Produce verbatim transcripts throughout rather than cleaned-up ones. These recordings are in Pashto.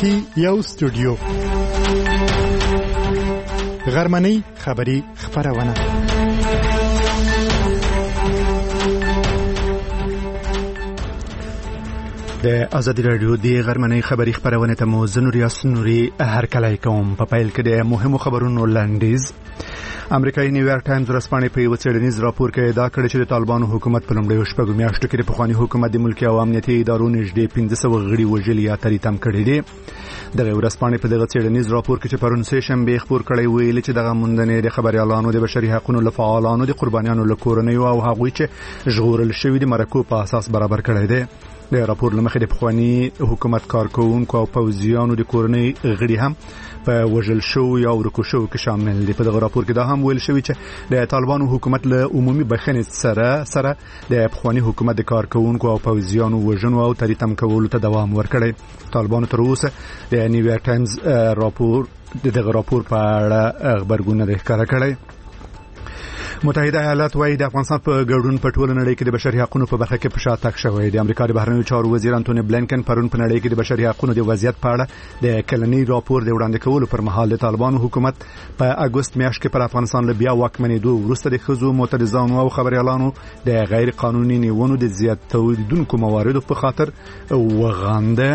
کې یو استودیو غرمنۍ خبری خبرونه د ازادي رادیو د غرمنۍ خبری خبرونه ته مو زنور یاسنوري هر کله کوم په پایل کې د مهمو خبرونو لاندیز امریکایي نیویارک ټایمز ورځپاڼې په یو څېړنیز راپور کې دا کړی چې د طالبانو حکومت په لومړیو شپږو میاشتو کې د پخواني حکومت د ملکي او امنیتي ادارو نږدې پنځه سوه غړي وژلي یا تریتم کړي دي. دغه ورځپاڼې په دغه څېړنیز راپور کې چې پرون سه شنبه خبر کړی ویل چې دغه موندنې د خبريالانو د بشري حقوقو لفعالانو د قربانیانو له کورنیو او هغوی چې ژغورل شوي د مرکو په اساس برابر کړی دی. د راپور لمخې د پخواني حکومت کارکونکو او پوځیانو د کورنۍ غړي هم په وژل شو یا ورکو شو کې شامل دي. په دغه راپور کې دا هم ویل شوی چې د طالبانو حکومت له عمومي بخښنې سره سره د پخواني حکومت د کارکونکو او پوځیانو وژنو او تریتم کولو ته دوام ورکړي. طالبانو تر اوسه د نیویارک ټایمز راپور دغه راپور په اړه خبرګون نه ښکاره کړی. متحده ایالات وايي د افغانستان په ګډون په ټوله نړۍ کې د بشري حقوقو په برخه کې په شا تګ شوی دی. امریکا د بهرنیو چارو وزیر انټونی بلینکن پرون په نړۍ کې د بشري حقوقو د وضعیت په اړه د کلنی راپور د وړاندې کولو پر مهال د طالبانو حکومت په اگست میاشت کې پر افغانستان له بیا واکمنېدو وروسته د ښځو معترضانو او خبريالانو د غیر قانوني نیونو د زیاتېدونکو مواردو په خاطر وغانده.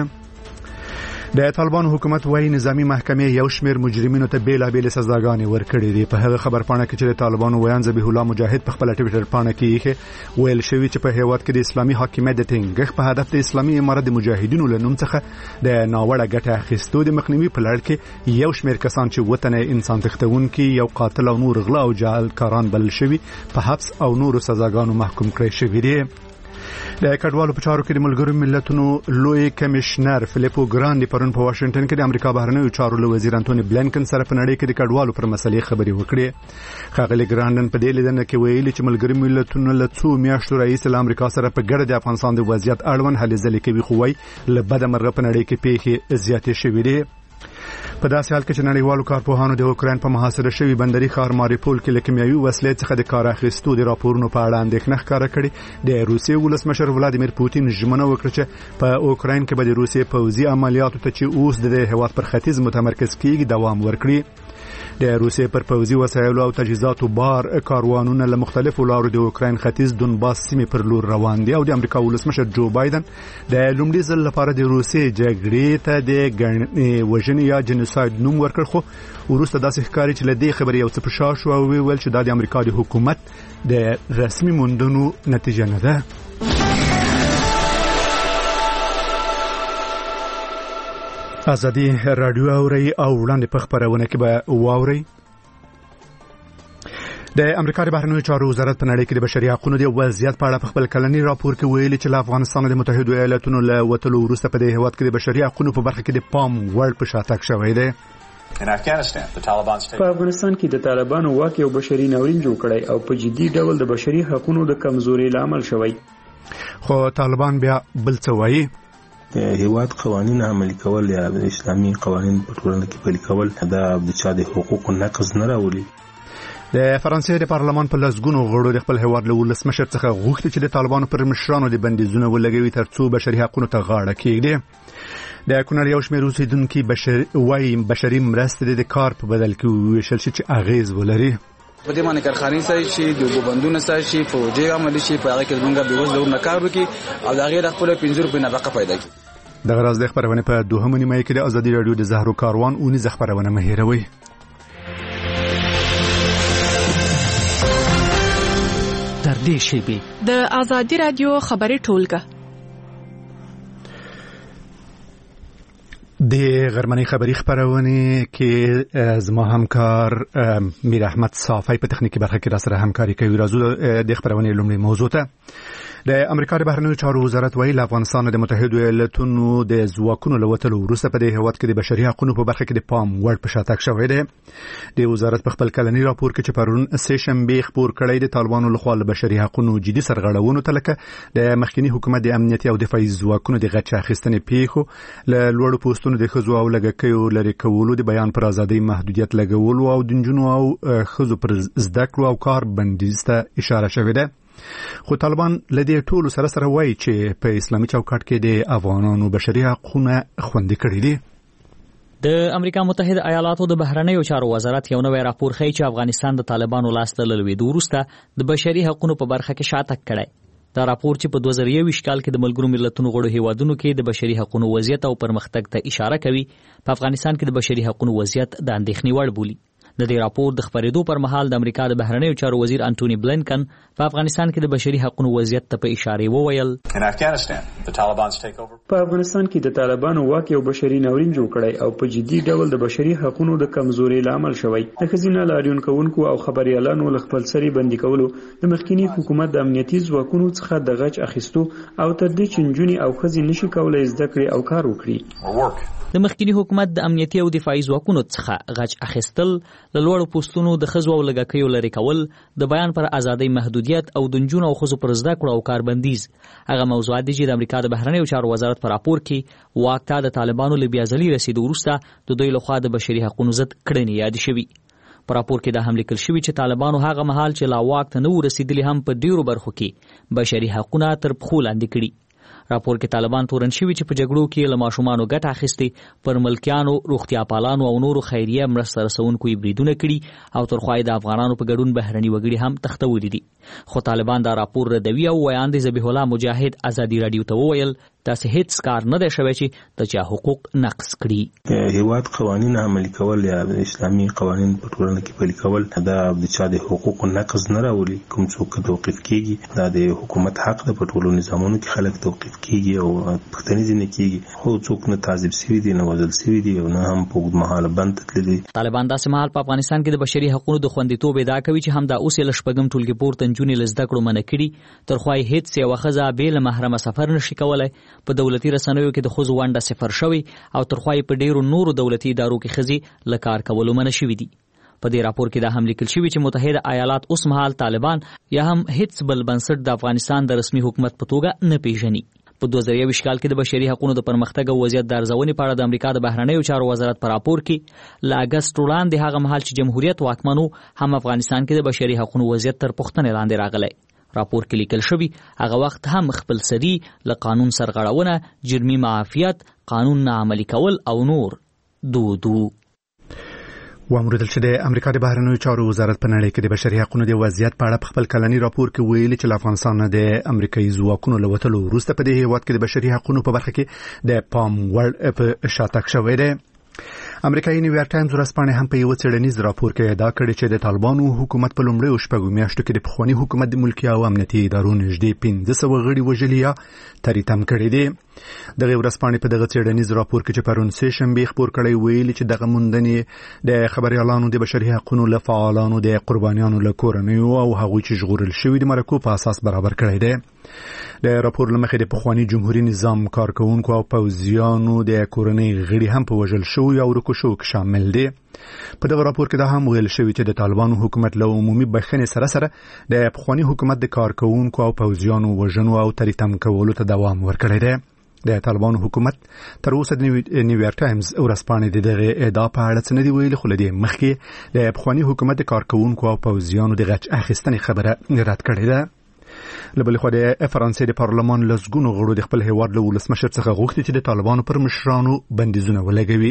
د طالبانو حکومت وايي نظامی محکمې یو شمېر مجرمینو ته بیلابېل سزاګانې ورکړې دي. په هغه خبرپاڼه کې چې د طالبانو ویان ذبیح الله مجاهد په خپل ټویټر پاڼه کې ویل شوی چې په هیواد کې د اسلامي حاکمیت د ټینګښت په هدف د اسلامي امارت د مجاهدینو له نوم څخه د ناوړه ګټه اخیستو د مخنیوي په لړ کې یو شمېر کسان چې وطن انسان تښتونکي یو قاتل او نور غلا او جعلکاران بلل شوي په حبس او نورو سزاګانو محکوم کړي شوي دي. د کډوالو په چارو کې د ملګرو ملتونو لوی کمشنر فلیپو ګراندي پرون په واشنگټن کې د امریکا بهرنیو چارو له وزیر انټونی بلینکن سره په نړۍ کې د کډوالو پر مسلې خبرې وکړې. ښاغلي ګراندن په دې لیدنه کې ویلي چې ملګرو ملتونو له څو میاشتو رئیس له امریکا سره په ګډه د افغانستان د وضعیت اړوند هلې ځلې کوي، خو وايي له بده مرغه په نړۍ کې پیښې زیاتې شوې دي. په داسې حال کې چې نړیوالو کارپوهانو د اوکراین په محاصره شوي بندري ښار ماریپول کې له کیمیاوي وسلې څخه د کار اخیستو د راپورونو په اړه اندېښنه ښکاره کړې. د روسیې ولسمشر ولادیمیر پوتین ژمنه وکړه چې په اوکراین کې به د روسیې پوځي عملیاتو ته چې اوس د هېواد پر ختیځ متمرکز کیږي دوام ورکړي. د روسیې پر پوځي وسایلو او تجهیزاتو بار کاروانونه له مختلفو لارو د اوکراین ختیځ دونباس سیمې پر لور روان دي او د امریکا ولسمشر جو بایدن د لومړي ځل لپاره د روسیې جګړې ته د وژنې یا جنوساید نوم ورکړ، خو وروسته داسې ښکاري چې له دې خبرې یو څه په شا شو او ویل چې دا د امریکا د حکومت د رسمي موندنو نتیجه نه ده. ازادي رادیو اوري او وړاندې په خبرونه کې به واوري. د امریکا د بهرنیو چارو وزارت په نړۍ کې د بشري حقوقو د وضعیت په اړه په خپل کلنی راپور کې ویلي چې له افغانستان د متحده ایالاتونو له وتلو وروسته په دې هېواد کې د بشري حقوقو په برخه کې د پام وړ په شا تګ شوی دی. په افغانستان کې د طالبانو واک یو بشري ناورین جوړ کړی او په جدي ډول د بشري حقوقو د کمزوري لامل شوی. خو طالبان بیا بل څه وایي. د هیواد قوانین عملي کول یا د اسلامي قوانین په ټولنه کې پلي کول دا د چا د حقوقو نقض نه راولي. د فرانسې د پارلمان په لسګونو غړو د خپل هیواد له ولسمشر څخه غوښتي چې د طالبانو پر مشرانو د بندیزونه ولګوي ترڅو بشري حقوقو ته غاړه کېږدي. د کونړ یو شمېر اوسېدونکي بشري وايي بشري مرستې د کار په بدل کې ویشل شي چې اغیز ولري. په دې باندې کارخانې سره شي د وګبندونو سره شي فوجي عمل شي په هغه کې موږ به وځو نه کار وکړي او دا غیر خپل پنځور په نفقه پیدا کړي. دغه راز د خبرونه په دوهمه نیمه کې د ازادي رادیو د زهرو کاروان اونې خبرونه مهیروي. تر دې شی د ازادي رادیو خبري ټولګه د غرمنۍ خبری خبرونه کې زما همکار میر احمد صافی په تخنیکی برخه کې را سره همکاري کوي. راځو د خبرونه لومړی موضوع ته. د امریکا د بهرنیو چارو وزارت وایي له افغانستان د متحده ایالاتونو د ځواکونو له وتلو وروسته په دې هېواد کې د بشري حقوقو په برخه کې د پام وړ په شا تګ شوی دی. د وزارت په خپل کلنی راپور کې چې پرون سه شنبه خبر کړی د طالبانو لخوا له بشري حقوقو جدي سرغړونو ته لکه د مخکنی حکومت د امنیتي او دفاعي ځواکونو د غچ اخیستنې پیښو له لوړو پوسټونو د خزو او لګکیو لري کولو د بیان پر ازادۍ محدودیت لګولو او د جنونو او خزو پر زده کړو او کار بندیز ته اشاره شوې ده. خو طالبان لدې ټولو سره سره وایي چې په اسلامي چوکاټ کې د افغانانو بشري حقوقونه خوندي کړي دي. د امریکا متحده ایالاتو د بهرنیو چارو وزارت یو نوی راپور ښیي چې افغانستان د طالبانو لاس ته له لوېدو وروسته د بشري حقوقو په برخه کې شاتګ کړی. دا راپور چې په دوه زره یوویشت کال کې د ملګرو ملتونو غړو هیوادونو کې د بشري حقوقو وضعیت او پرمختګ ته اشاره کوي، په افغانستان کې د بشري حقوقو وضعیت د اندېښنې وړ بولي. د دې راپور د خبرېدو پر مهال د امریکا د بهرنیو چارو وزیر انټونی بلینکن په افغانستان کې د بشري حقوقو وضعیت ته په اشاره وویل: په افغانستان کې د طالبانو واک یو بشري ناورین جوړ کړی او په جدي ډول د بشري حقوقو د کمزوري لامل شوی. د ښځینه لاریون کوونکو او خبريالانو له خپلسري بندي کولو، د مخکنی حکومت د امنیتي ځواکونو څخه د غچ اخیستو او تر دې چې نجونې او ښځې نشي کولای زده کړي او کار وکړي. د مخکنی حکومت د امنیتي او دفاعي ځواکونو څخه غچ اخیستل، له لوړو پوستونو د ښځو او لږکیو لرې کول، د بیان پر ازادۍ محدودیت او د نجونو او ښځو پر زده کړو او کاربندیز هغه موضوعات دي چې د امریکا د بهرنیو چارو وزارت په راپور کې واک ته د طالبانو له بیا ځلي رسیدو وروسته د دوی لخوا د بشري حقوقو ضد کړنې یاد شوي. په راپور کې دا هم لیکل شوي چې طالبانو هغه مهال چې لا واک ته نه رسیدلي هم په ډیرو برخو کې بشري حقوقونه تر پښو لاندې کړي. راپور کې طالبان تورن شوي چې په جګړو کې له ماشومانو ګټه اخیستې، پر ملکیانو، روغتیا پالانو او نورو خیریه مرسته رسونکو بریدونه کړي او تر خوا د افغانانو په ګډون بهرني وګړي هم تښتولي دي. خو طالبان دا راپور ردوي او ویاند ذبیح الله مجاهد ازادي رادیو ته وویل تاسې هیڅ کار نه دی شوی چې د چا حقوق نقض کړي. هیواد قوانین عملي کول یا اسلامي قوانین په ټولنه کې پلي کول دا د چا د حقوقو نقض نه راولي. کوم څوک توقیف کیږي دا د حکومت حق ده. په ټولو نظامونو کې خلک توقیف کیږي او پښتني دي نه کیږي، خو څوک نه تعذيب شوی دي، نه وژل شوی دي او نه هم په اوږد مهاله بند تللي. طالبان داسې مهال په افغانستان کې د بشري حقوقو د خوندیتوب ادعا کوي چې هم دا اوس یې له شپږم ټولګي پورته نجونې له زده کړو منع کړي، تر خوا یې هېڅ یوه ښځه بې له محرمه سفر نشي کولی. په دولتي رسنیو کې د ښځو ونډه صفر شوی او تر خوا یې په ډیرو نورو دولتي ادارو کې ښځې له کار کولو منع شوي دي. په دې راپور کې دا هم لیکل شوي چې متحده ایالات اوس مهال طالبان یا هم هیڅ بل بنسټ د افغانستان د رسمي حکومت په توګه نه پیژني. په دوه زره یوویشت کال کې د بشري حقوقو د پرمختګ او وضعیت د ارزونې په اړه د امریکا د بهرنیو چارو وزارت په راپور کې له اګست وړاندې هغه مهال چې جمهوریت واکمن و هم افغانستان کې د بشري حقوقو وضعیت تر پوښتنې لاندې راغلی. راپور کې لیکل شوي هغه وخت هم خپلسري، له قانون سرغړونه، جرمي معافیت، قانون نه عملي کول او نور دودو. وامردل چې د امریکا د بهرنیو چارو وزارت په نړۍ کې د بشري حقوقو د وضعیت په اړه په خپل کلني راپور کې ویلي چې له افغانستان نه د امریکایي ځواکونو له وتلو وروسته په دې هیواد کې د بشري حقوقو په برخه کې د پام وړ په شاتګ شوی دی. امریکایي نیویارک ټایمز ورځپاڼې هم په یو څېړنیز راپور کې ادعا کړې چې د طالبانو حکومت په لومړیو شپږو میاشتو کې د پخواني حکومت د ملکي او امنیتي ادارو نږدې پنځه سوه غړي وژلي یا تریتم کړي دي. دغه ورځپاڼې په دغه څېړنیز راپور کې چې پرون سه شنبې خپور کړی ویلي چې دغه موندنې د خبريالانو د بشري حقوقو له فعالانو، د قربانیانو له کورنیو او هغوی چې ژغورل شوي د مرکو په اساس برابر کړی دی. د راپور له مخې د پخواني جمهوریت نظام کارکونکو او پوځیانو د کورنۍ غړي هم په وژل شوي او رکو شو کې شامل دي. په دغه راپور کې دا هم ویل شوی چې د طالبانو حکومت له عمومي بخښنې سره سره د پخواني حکومت د کارکونکو او پوځیانو وژنو او تریتم کولو ته دوام ورکړی دی. د طالبانو حکومت تر اوسه د نیویارک ټایمز ورځپاڼې د دغه ادعا په اړه څه نه دي ویلي، خو له دې مخکې د پخواني حکومت د کارکونکو او پوځیانو د غچ اخیستنې خبره رد کړې ده. له بلې خوا د فرانسې د پارلمان لسګونو غړو د خپل هیواد له ولسمشر څخه غوښتي چې د طالبانو پر مشرانو بندیزونه ولګوي.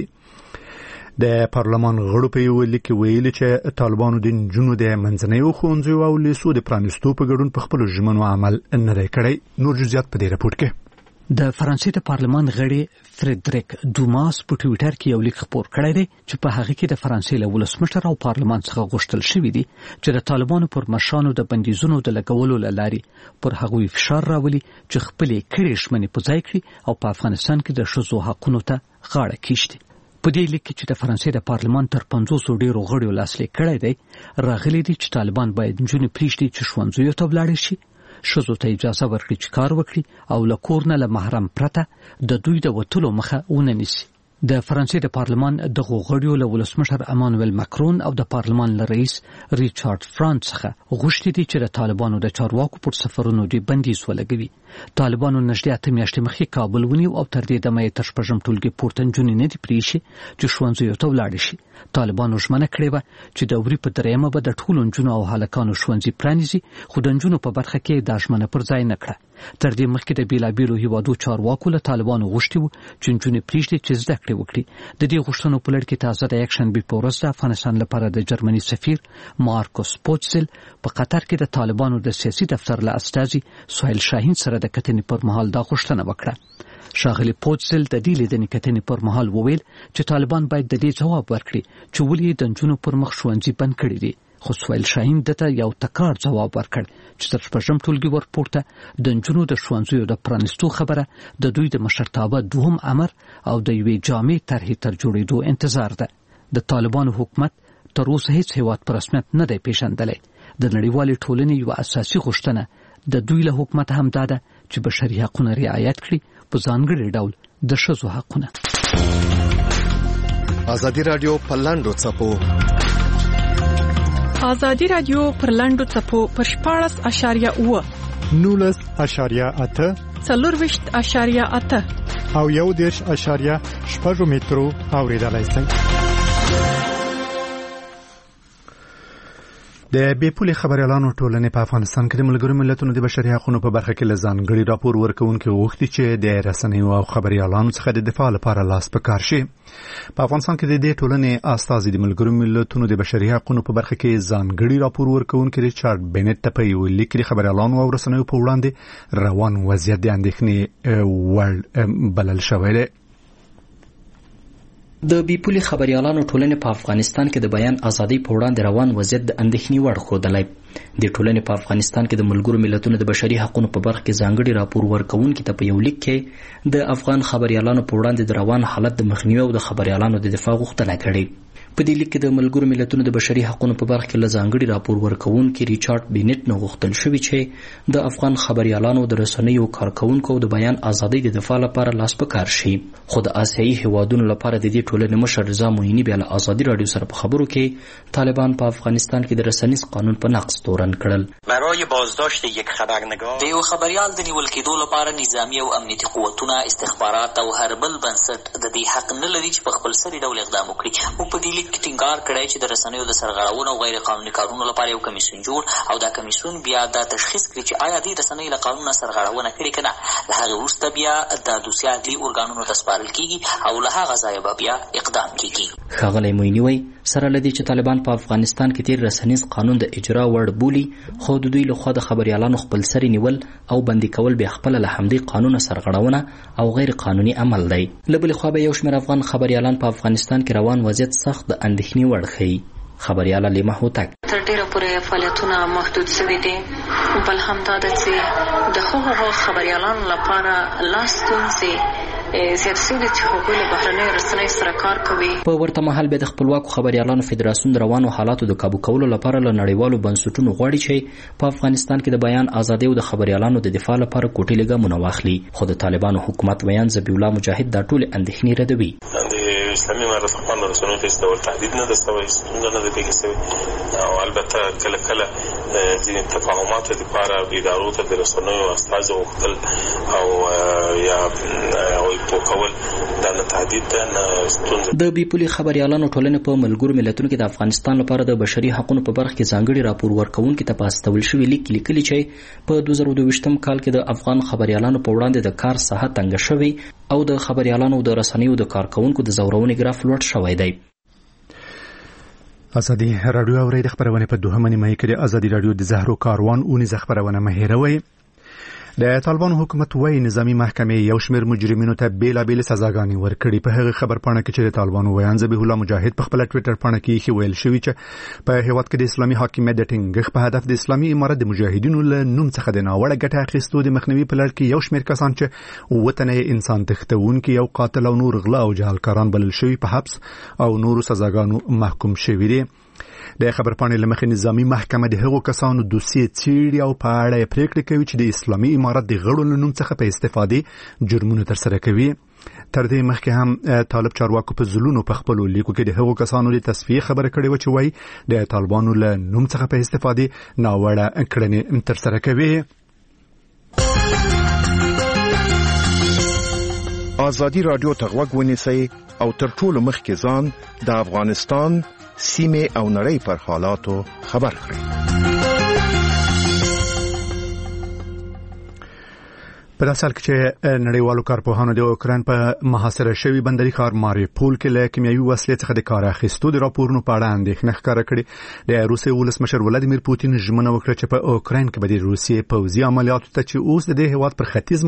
د پارلمان غړو په یو لیک کې ویلي چې طالبانو د نجونو د منځنیو ښوونځیو او لیسو د پرانیستو په ګډون په خپلو ژمنو عمل نه دی کړی. نور جزئیات په دې راپور کې. د فرانسې د پارلمان غړي فریدریک دوماس په ټویټر کې یو لیک خپور کړی دی چې په هغه کې د فرانسې له ولسمشر او پارلمان څخه غوښتل شوی دی چې د طالبانو پر مشرانو د بندیزونو د لګولو له لارې پر هغوی فشار راولي چې خپلې کړې ژمنې په ځای کړي او په افغانستان کې د ښځو حقونو ته غاړه کېږدي. په دې لیک کې چې د فرانسې د پارلمان تر پنځوسو ډیرو غړیو لاسلیک کړی دی راغلی دی چې طالبان باید نجونې پرېږدي چې ښوونځیو ته ولاړې شي، ښځو ته اجازه ورکړي چې کار وکړي او له کور نه له محرم پرته د دوی د وتلو مخه ونه نیسي. د فرانسې د پارلمان دغو غړیو له ولسمشر امانویل ماکرون او د پارلمان له رئیس ریچارډ فرانس څخه غوښتي دي چې د طالبانو د چارواکو پر سفرونو د بندیز ولګوي. طالبانو نږدې اته میاشتې مخکې کابل ونیو او تر دې دمه یې تر شپږم ټولګي پورته نجونې نه دي پرېښي چې ښوونځیو ته ولاړې شي. طالبانو ژمنه کړې وه چې د وري په درېیمه به د ټولو نجونو او هلکانو ښوونځي پرانیزي، خو د نجونو په برخه کې دا ژمنه پر ځای نه کړه. تر دې مخکې د بیلابیلو هیوادو چارواکو له طالبانو غوښتي وو چې نجونې پرېږدي چې زده کړې وکړي. د دې غوښتنو په لړ کې تازه د یکشنبې په ورځ د افغانستان لپاره د جرمني سفیر مارکوس پوچزل په قطر کې د طالبانو د سیاسي دفتر له استازي سهیل شاهین سره د کتنې پر مهال دا غوښتنه وکړه. ښاغلي پوچزل د دې لیدنې کتنې پر مهال وویل چې طالبان باید د دې ځواب ورکړي چې ولې د نجونو پر مخ ښوونځي بند کړي دي. خو سهیل شاهین دته یو تکرار ځواب ورکړ چې تر شپږم ټولګي ورپورته د نجونو د ښوونځیو د پرانیستو خبره د دوی د مشرتابه دوهم امر او د یوې جامع طرحې تر جوړېدو انتظار ده. د طالبانو حکومت تر اوسه هیڅ هیواد په رسمیت نه دی پیژندلی. د نړیوالې ټولنې یوه اساسي غوښتنه د دوی له حکومت هم دا ده چې بشري حقونه رعایت کړي، په ځانګړي ډول د ښځو حقونه. ازادي راډیو په لاندو څپو ازادي راډیو پر لاندو څپو پر شپاړس اشاریه اوه نولس اشاریه اته څلورویشت اشاریه اته او یو دېرش اشاریه شپږ مترو اوریدلای شئ. د بې پولې خبريالانو ټولنې په افغانستان کې د ملګرو ملتونو د بشري حقوقو په برخه کې لزانګړي راپور ورکونکي غوښتي چې د رسنیو او خبريالانو څخه د دفاع لپاره لاس پکار شي. په افغانستان کې د دې ټولنې استازي د ملګرو ملتونو د بشري حقوقو په برخه کې ځانګړي راپور ورکونکي ریچارډ بینټ ته په یو لیک کې خبريالانو او رسنیو په وړاندې روان وضعیت د اندېښنې وړ بلل شوی دی. د بیپولي خبريالانو ټولنې په افغانستان کې د بیان ازادۍ په وړاندې روان وضعیت د اندېښنې وړ ښودلی. د ټولنې په افغانستان کې د ملګرو ملتونو د بشري حقوقو په برخه کې ځانګړي راپور ورکوونکي ته په یو لیک کې د افغان خبريالانو په وړاندې د روان حالت د مخنیوي او د خبريالانو د دفاع غوښتنه کړې. په دې لیک کې د ملګرو ملتونو د بشري حقوقو په برخه کې ځانګړي راپور ورکوونکي ریچارډ بینټ نه غوښتل شوی چې د افغان خبريالانو د رسنیو کارکونکو د بیان ازادۍ د دفاع لپاره لاس پکار شي. خو د آسیایي هیوادونو لپاره د دې ټولنې مشر رضا مویني بیا له ازادي راډیو سره په خبرو کې طالبان په افغانستان کې د رسنیز قانون په نقض تورن کړل. برای بازداشت یک خبرنگار د یو خبريال د نیول کېدو لپاره نظامی او امنیتي قوتونه، استخبارات او هر بل بنسټ د دې حق نه لري چې په خپل سري ډول اقدام وکړي. او په دې لیک کې ټینګار کړی چې د رسنیو د سرغړونو او غیر قانوني کارونو لپاره یو کمیسیون جوړ او دا کمیسیون بیا دا تشخیص کړي چې آیا دې رسنۍ له قانون سرغړونه کړې کنه. له هغه وروسته بیا د دوسیه عدلي ارګانونو ته سپارل کیږي او له هغه ځایه بیا اقدام کیږي. ښاغلی مویني وایي سره لدی چې طالبان په افغانستان کې تیر رسنیز قانون د اجرا وړ بولي، خو د دوی لخوا د خبريالانو خپل سري نیول او بندي کول به خپل له همدې قانون سرغړونه او غیر قانوني عمل دی. له بل خوا به یو شمېر افغان خبريالان په افغانستان کې روان وضعیت سخت د اندېښنې وړ ښیي. خبرياله لیما هوتک تر ډیره پورې فعالیتونه محدود شوي دي، بل هم دا ده چې د هغو خبريالانو لپاره لاس ستونزې زیات شوي دي چې هغوی له بهرنیو رسنیو سره کار کوي. په ورته مهال به د خپلواکو خبريالانو فدراسیون د روانو حالاتو د کابو کولو لپاره له نړیوالو بنسټونو غواړي چې په افغانستان کې د بیان ازادۍ او د خبريالانو د دفاع لپاره کوټې لګامونه واخلي. خو د طالبانو حکومت ویان ذبیح الله مجاهد دا ټول اندېښنې ردوي. اسلامي امارت خپل رسنیو ته ډول تهدید نه دستوي، څنګه نه دی کېږي او البته کله کله ځینې تفاهمات لپاره ادارو ته د رسنیو استاذ وکړل او یا او توکول دا نه تهدید نه ستونزه. د بیپولي خبريالانو ټولنې په ملګرو ملتونو کې د افغانستان لپاره د بشري حقوقو په برخه کې ځانګړي راپور ورکوونکي ته پاستول شوی لیک لیکلي چې په دوه زره دوه ویشتم کال کې د افغان خبريالانو په وړاندې د کار ساحه تنګ شوی او د خبريالانو د رسنیو د کارکونکو د زورونې ګراف لوړ شوی دی. ازادي راډیو اوري د خبرونه په دوهمه نیمه کې د ازادي راډیو د زهرو کاروان اونې خبرونه مهیروي. د طالبانو حکومت وايي نظامی محکمې یو شمېر مجرمینو ته بیلابېل سزاګانې ورکړي. په هغه خبر پاڼه کې چې د طالبانو ویان ذبیح الله مجاهد په خپل ټوئیټر پاڼه کې ویل شوی چې په هیواد کې د اسلامي حاکمیت د ټینګښت په هدف د اسلامي امارت د مجاهدینو له نوم څخه د ناوړه ګټه اخیستو د مخنیوي په لړ کې یو شمېر کسان چې وطن انسان تښتونکي او قاتل او نور غلا او جهالکاران بلل شوی په حبس او نورو سزاګانو محکوم شوی دي. د خبر پاڼې لمخې نظامی محکمه د هغو کسانو دوسیې څیړي او په اړه پریکړه کوي چې د اسلامي امارت د غړو له نوم څخه په استفادې جرمونه ترسره کوي. تر دې مخکې هم طالب چارواکو په ځلونو په خپلو لیکو کې د هغو کسانو د تصفیې خبره کړې و چې وایي د طالبانو له نوم څخه په استفادې ناوړه کړنې ترسره کوي. ازادي راډیو ته غوږ ونیسئ او تر ټولو مخکې ځان د افغانستان سیمه او نړۍ پر حالاتو خبر کړئ. په داسې حال کې چې نړیوالو کارپوهانو د اوکراین په محاصره شوي بندري ښار ماریوپول کې له کیمیاوي وسلې څخه د کار اخیستو د راپورونو په اړه اندېښنه ښکاره کړې. د روسیې ولسمشر ولادیمیر پوتین ژمنه وکړه چې په اوکراین کې به د روسیې پوځي عملیاتو ته چې اوس د دې هېواد پر ختیځ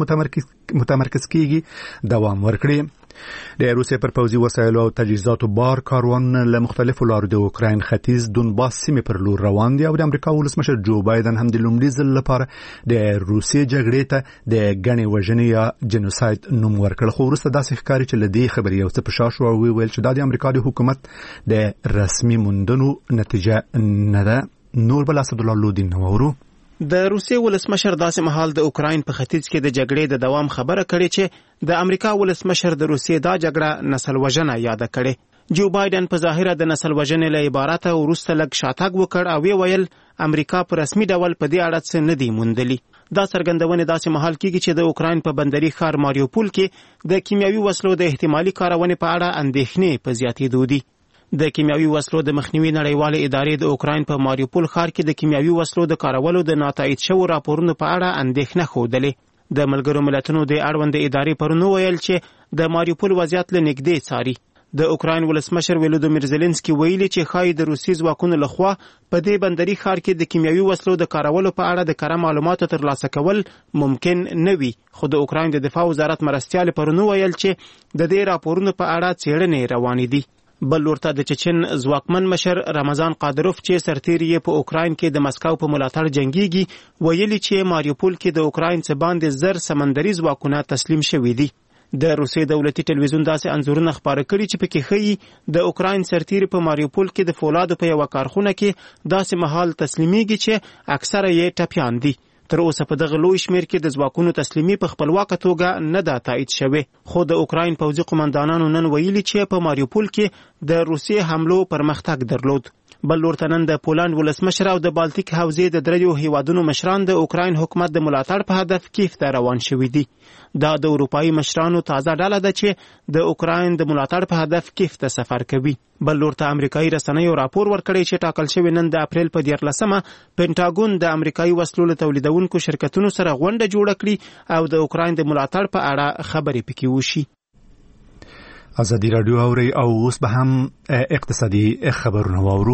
متمرکز کیږي دوام ورکړي. د روسیې پر پوځي وسایلو او تجهیزاتو بار کاروان له مختلفو لارو د اوکراین ختیځ دونباس سیمې پر لور روان دي او د امریکا ولسمشر جو بایدن هم د لومړي ځل لپاره د روسیې جګړې ته د ګڼې وژنې یا جنوساید نوم ورکړ. خو وروسته داسې ښکاري چې له دې خبرې یو څه په شا شو او وویل چې دا د امریکا د حکومت د رسمي موندنو نتیجه نه ده. نور بل اسدالله لودین نورو د روسیې ولسمشر داسې مهال د اوکراین په ختیځ کې د جګړې د دوام خبره کړې چې د امریکا ولسمشر د روسیې دا جګړه نسل وژنه یاد کړې. جو بایدن په ظاهره د نسل وژنې له عبارت وروسته لږ شاتګ وکړ او ویل امریکا په رسمي ډول په دې اړه څه نه دی موندلي. دا څرګندونه داسې مهال کېږي چې د اوکراین په بندري ښار ماریوپول کې د کیمیاوي وسلو د احتمالي کارونې په اړه اندېښنې په زیاتېدو دي. د کیمیاوي وسلو د مخنیوي نړیوالې ادارې د اوکراین په ماریوپول ښار کې د کیمیاوي وسلو د کارولو د ناتایید شوو راپورونو په اړه اندېښنه ښودلې. د ملګرو ملتونو د اړوند ادارې پرون وویل چې د ماریوپول وضعیت له نږدې څاري. د اوکراین ولسمشر ولودیمیر زيلنسکي ویلي چې ښایي د روسي ځواکونو لخوا په دې بندري ښار کې د کیمیاوي وسلو د کارولو په اړه د کره معلوماتو ترلاسه کول ممکن نه وي. خو د اوکراین د دفاع وزارت مرستیال پرون ویل چې د دې راپورونو په اړه څېړنې روانې دي. بل ورته د چچن ځواکمن مشر رمضان قادروف چې سرتیری یې په اوکراین کې د مسکو په ملاتړ جنگيږي ویلي چې ماریوپول کې د اوکراین څخه باندې زر سمندري ځواکونه تسلیم شوي دي. د روسیې دولتي ټلویزیون داسې انځورونه خپاره کړي چې پکې ښیي د اوکراین سرتیری په ماریوپول کې د فولادو په یو کارخونه کې داسې مهال تسلیمیږي چې اکثره یې ټپیان دي. تر اوسه په دغه لوی شمیر کې د ځواکونو تسلیمي په خپلواکه توګه نه ده تایید شوې. خو د اوکراین پوځي قومندانانو نن ویلي چې په ماریوپول کې د روسیې حملو پرمختګ درلود. بل ورته نن د پولند ولسمشر او د بالتیک حوزې د دریو هیوادونو مشران د اوکراین حکومت د ملاتړ په هدف کیف ته روان شوي دي. دا د اروپایي مشرانو تازه ډله ده چې د اوکراین د ملاتړ په هدف کیف ته سفر کوي. بل ورته امریکایي رسنیو راپور ورکړی چې ټاکل شوی نن د اپریل په دیارلسمه پینټاګون د امریکایي وسلو له تولیدونکو شرکتونو سره غونډه جوړه کړي او د اوکراین د ملاتړ په اړه خبرې پکې وشي. ازادي راډیو اوري او اوس به هم اقتصادي خبرونه واورو.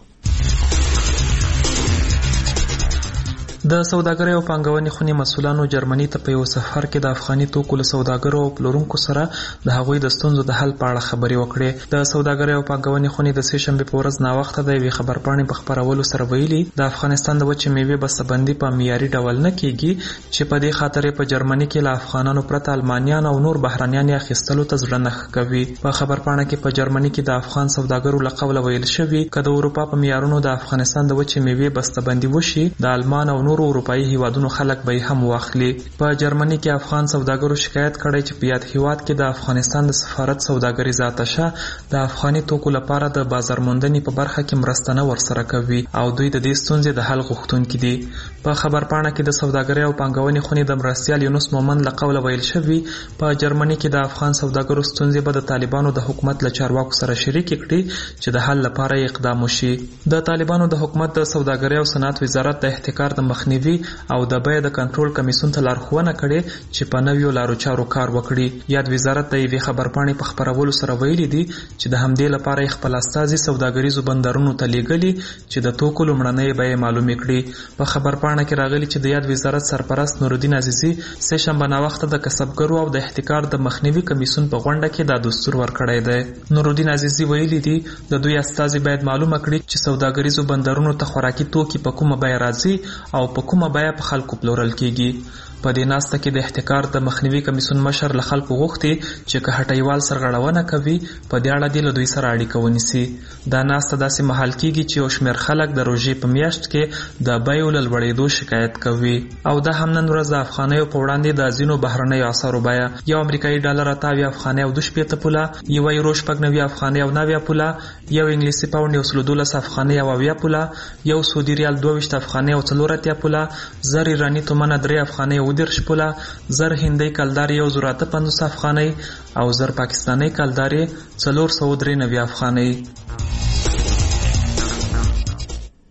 د سوداګرۍ او پانګونې خونې مسؤلانو جرمني ته په یو سفر کې د افغاني توکو له سوداګرو او پلورونکو سره د هغوی د ستونزو د حل په اړه خبرې وکړې. د سوداګرۍ او پانګونې خونې د سې شنبې په ورځ ناوخته د یوې خبرپاڼې په خپرولو سره ویلي د افغانستان د وچې میوې بسته‌بندي په معیاري ډول نه کیږي چې په دې خاطر په جرمني کې له افغانانو پرته المانیان او نور بهرنیان یې اخیستلو ته زړه نه کوي. په خبرپاڼه کې په جرمني کې د افغان سوداګرو له قوله ویل شوي که د اروپا په معیارونو د افغانستان د وچې میوې بسته‌بندي وشي د المان او نورو اروپایي هیوادونو خلک به هم واخلي. په جرمني کې افغان سوداګرو شکایت کړی چې په یاد هیواد کې د افغانستان د سفارت سوداګریز آتشه د افغاني توکو لپاره د بازار موندنې په برخه کې مرسته نه ورسره کوي او دوی د دې ستونزې د حل غوښتونکي دي. په خبرپاڼه کې د سوداګرۍ او پانګونې خونې د مرستیال یونس مومند له قوله ویل شوي په جرمني کې د افغان سوداګرو ستونزې به د طالبانو د حکومت له چارواکو سره شریکې کړي چې د حل لپاره اقدام وشي. د طالبانو د حکومت د سوداګرۍ او صنعت وزارت د احتکار د مخنیوي او د بیې د کنټرول کمیسیون ته لارښوونه کړې چې په نویو لارو چارو کار وکړي. یاد وزارت د یوې خبرپاڼې په خپرولو سره ویلي دي چې د همدې لپاره یې خپل استازي سوداګریزو بندرونو ته لیږلي چې د توکو لومړنۍ بیې معلومې کړي. په خبرپاڼه کې راغلي چې د یاد وزارت سرپرست نورالدین عزیزي سه شنبه ناوخته د کسبګرو او د احتکار د مخنیوي کمیسیون په غونډه کې دا دستور ورکړی دی. نورالدین عزیزي ویلي دي د دوی استازي باید معلومه کړي چې سوداګریزو بندرونو ته خوراکي توکي په کومه بیه راځي او په کومه بیه په خلکو پلورل کیږي. په دې ناسته کې د احتکار د مخنیوي کمیسیون مشر له خلکو غوښتي چې که هټیوال سرغړونه کوي په دې اړه دې له دوی سره اړیکه ونیسي. دا ناسته داسې مهال کیږي چې یو شمېر خلک د روژې په میاشت کې د بیو له لوړېدو شکایت کوي او دا هم نن ورځ د افغانیو په وړاندې د ځینو بهرنیو اسعارو بیه یو امریکایي ډالر اته اویا افغانۍ او دوه شپېته پوله، یوه یورو شپږ نوي افغانۍ او نوي پوله، یو انګلیسي پاونډ یو سلو دولس افغانۍ او اویا پوله، یو سعودي ریال دوه ویشت افغانۍ او څلور اتیا پوله، زر ایراني تومنه درې افغانۍ او دېرش پوله، زر هندۍ کلدار یو زر اته پنځوس افغانۍ او زر پاکستانۍ کلدار څلور سوه درې نوي افغانۍ.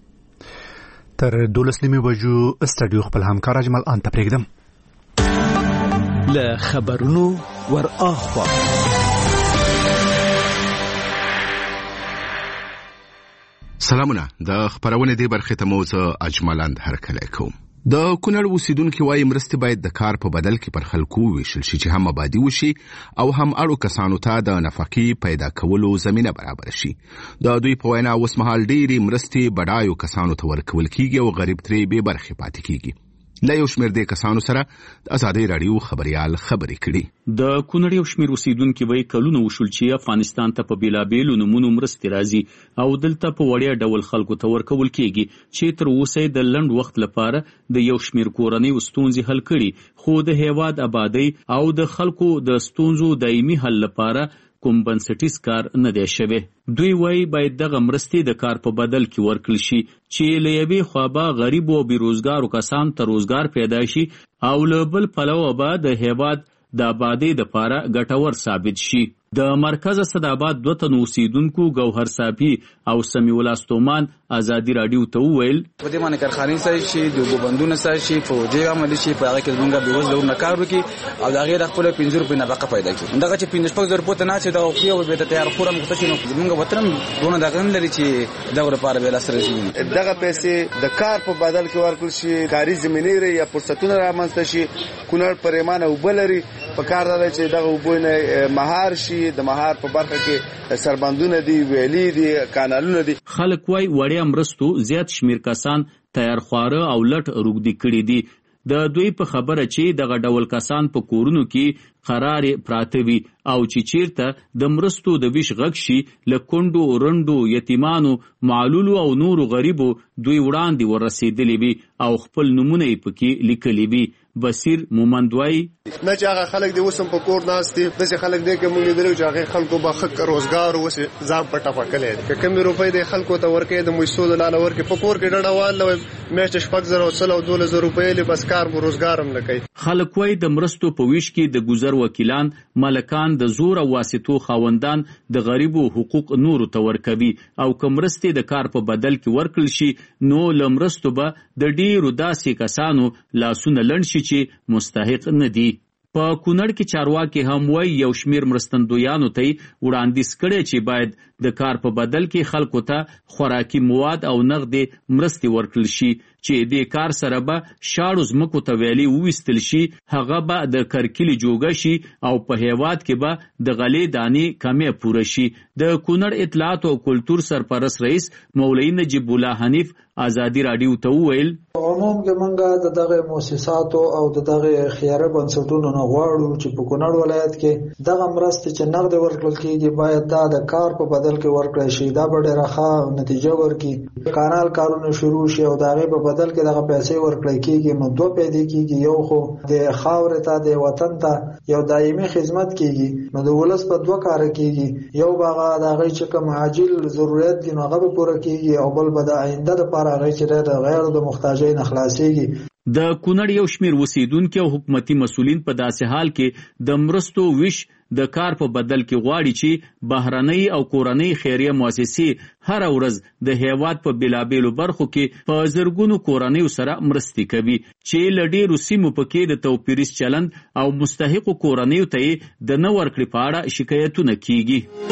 تر دولس نیمې بجو استډیو خپل همکار اجمل ان ته پرېږدم. له خبرونو ور اخوا. سلامونه، د خبرونه دی برخه ته موزه اجمالاند هرکلی کوم. د کونړ اوسیدونکو وايي مرستې باید د کار په بدل کې پر خلکو ویشل شي چې هم آبادي وشي او هم اړو کسانو ته د نفقې پیدا کولو زمینه برابر شي. د دوی په وینا اوس مهال ډېرې مرستې بډایو کسانو ته ورکول کیږي او غریب ترې بې برخې پاتې کیږي. له یو شمېر دې کسانو سره د ازادۍ راډیو خبريال خبرې کړي. د کونړ یو شمېر اوسیدونکي وایي کلونه وشول چې افغانستان ته په بېلابېلو نومونو مرستې راځي او دلته په وړیا ډول خلکو ته ورکول کیږي چې تر اوسه د لنډ وخت لپاره د یو شمېر کورنۍ ستونزې حل کړي، خو د هیواد آبادۍ او د خلکو د ستونزو دایمي حل لپاره کوم بنسټیز کار نه دی شوی. دوی وایي باید دغه مرستې د کار په بدل کې ورکړل شي چې له یوې خوا به غریب او بېروزګارو کسانو ته روزګار پیدا شي او له بل پلوه به د هیواد د آبادۍ دپاره ګټور ثابت شي. د مرکز صداباد دوه تنو اوسیدونکو ګوهر صافي او سمیع الله ستومان ازادي راډیو ته وویل په دې باندې کارخانې سره شي د اوبو بندونه سره شي فوجي عمل شي په هغه کې زمونږ بېوزله ورونه کار وکړي او د هغې د خپلو پنځه روپۍ نفقه پیدا کړي. دغه چې پنځه شپږ زره روپۍ ته ناست وي دغه خولې او بېرته تیار خور هم غوښته شي نو زمونږ وطن هم دونه دغه نه لري چې دغه لپاره بې لاسته رسېږي. دغه پیسې د کار په بدل کې ورکړل شي، کاري زمینې یا فرصتونه رامنځته شي. کونړ پرېمانه اوبه لري، په کار دا چې دغه اوبو نه مهار شي. د مهار په برخه کې سربندونه دي، ویلي دي، کانالونه دي. خلک وایي وړیا مرستو زیات شمیر کسان تیار خواره او لټ روږدي کړي دي. د دوی په خبره چې دغه ډول کسان په کورونو کې قرار پراته وي او چې چیرته د مرستو د ویش غږ شي له کونډو رنډو یتیمانو معلولو او نورو غریبو دوی وړاندې ورسېدلي وي او خپل نومونه یې پکې لیکلي وي. بصیر مومند وایي نه چې هغه خلک دی اوس هم په کور ناست دي، داسې خلک دی که موږ لیدلي چې هغې خلکو به ښه روزګار اوس ځان په ټپه کړی دی. که کمې روپۍ دی خلکو ته ورکوي د مجسو د لاله ورکوي، په کور کې ډډه واله وایي میاشتې شپږ زره او سل او دولس زره روپۍ لې بس کار مو روزګار هم نه کوي. خلک وایي د مرستو په ویش کې د ګذر وکیلان، ملکان، د زور او واسطو خاوندان د غریبو حقوق نورو ته ورکوي او که مرستې د کار په بدل کې ورکړل شي نو له مرستو به د ډېرو داسې کسانو لاسونه لنډ شي چې مستحق نه دي. په کونړ کې چارواکي هم وایي یو شمیر مرستندویانو ته وړاندیز کړی چې باید د کار په بدل کې خلکو ته خوراکي مواد او نغدې مرستې ورکړل شي چې دې کار سره به شاړو ځمکو ته ویلې وویستل شي، هغه به د کرکلي جوګه شي او په هیواد کې به د غلې دانې کمې پوره شي. د کونړ اطلاعات او کلتور سرپرست رئیس مولوي نجیب الله حنیف ازادي راډیو ته وویل عموم کې منګه د دغه مؤسساتو او د دغه خیاره بنسټونو نه غواړو چې په کونړ ولایت کې دغه مرستې چې نغد ورکړل کېږي باید دا د کار په بدل کې ورکړل شي. دا به ډېره ښه نتیجه ورکړي. کانال کارونه شروع شي او د هغې په بدل کې دغه پیسې ورکړل کېږي نو دوه پیدا کېږي. یو خو د خاورې ته د وطن ته یو دایمي خدمت کېږي نو د ولس په دوه کاره کېږي. یو به هغه د هغې چې کوم عاجل ضرورت دي نو هغه به پوره کېږي او بل به د آینده دپاره هغه چې د غیر د محتاجۍ نه خلاصېږي. د کونړ یو شمیر اوسیدونکي او حکومتي مسؤلین په داسې حال کې د مرستو ویش د کار په بدل کې غواړي چې بهرنۍ او کورنۍ خیریه مؤسسې هر ورځ د هیواد په بېلابېلو برخو کې په زرګونو کورنیو سره مرستې کوي چې له ډېرو سیمو پکې د توپیریز چلند او مستحقو کورنیو ته یې د نه ورکړې په اړه شکایتونه کیږي.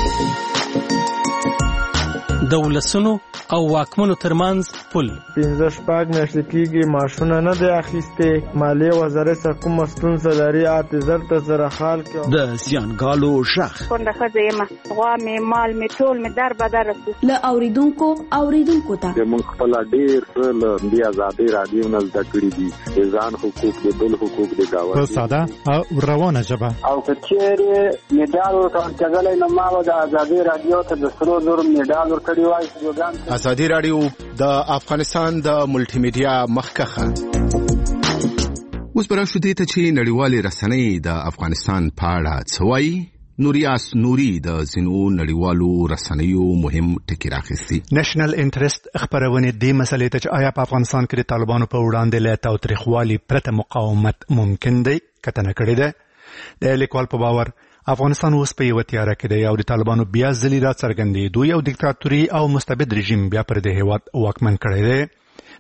د ولسونو او واکمنو ترمنځ پل پنځه شپږ میاشتې کېږي معاشونه نه دی اخیستې. مالیې وزارت څخه کومه ستونزه لري اته زر ته زره حال کې د زیانګالو غږ کونډه ښځه یم، غوا مې مال مې ټول مې در بدر رسي له اورېدونکو اورېدونکو ته موږ خپله ډېر ښه له دې ازادۍ راډیو نه زده کړي دي د ځان حقوق د بل حقوق د ګاونډي په ساده او روانه ژبه. او که چېرې مډال ورته ورکېدلی نو ما به د ازادۍ راډیو ته د سرو زرو مډال ورکړی وای. ازادي راډیو د افغانستان د ملټي میډیا مخکخه. اوس به راشو دې ته چې نړیوالې رسنۍ د افغانستان په اړه څه وایي. نوریاس نوري د ځینو نړیوالو رسنیو مهم ټکي راخیستي. نېشنل انټرست خبرونه دې مسلې ته چې آیا په افغانستان کې د طالبانو په وړاندې له تاوتریخوالي پرته مقاومت ممکن دی کتنه کړې ده. د لیکوال په باور افغانستان اوس په یو تیاره کې دی او د طالبانو بیا ځلې را څرګندېدو یو دیکتاتوري او مستبد رژیم بیا پر دې هیواد واکمن کړی دی.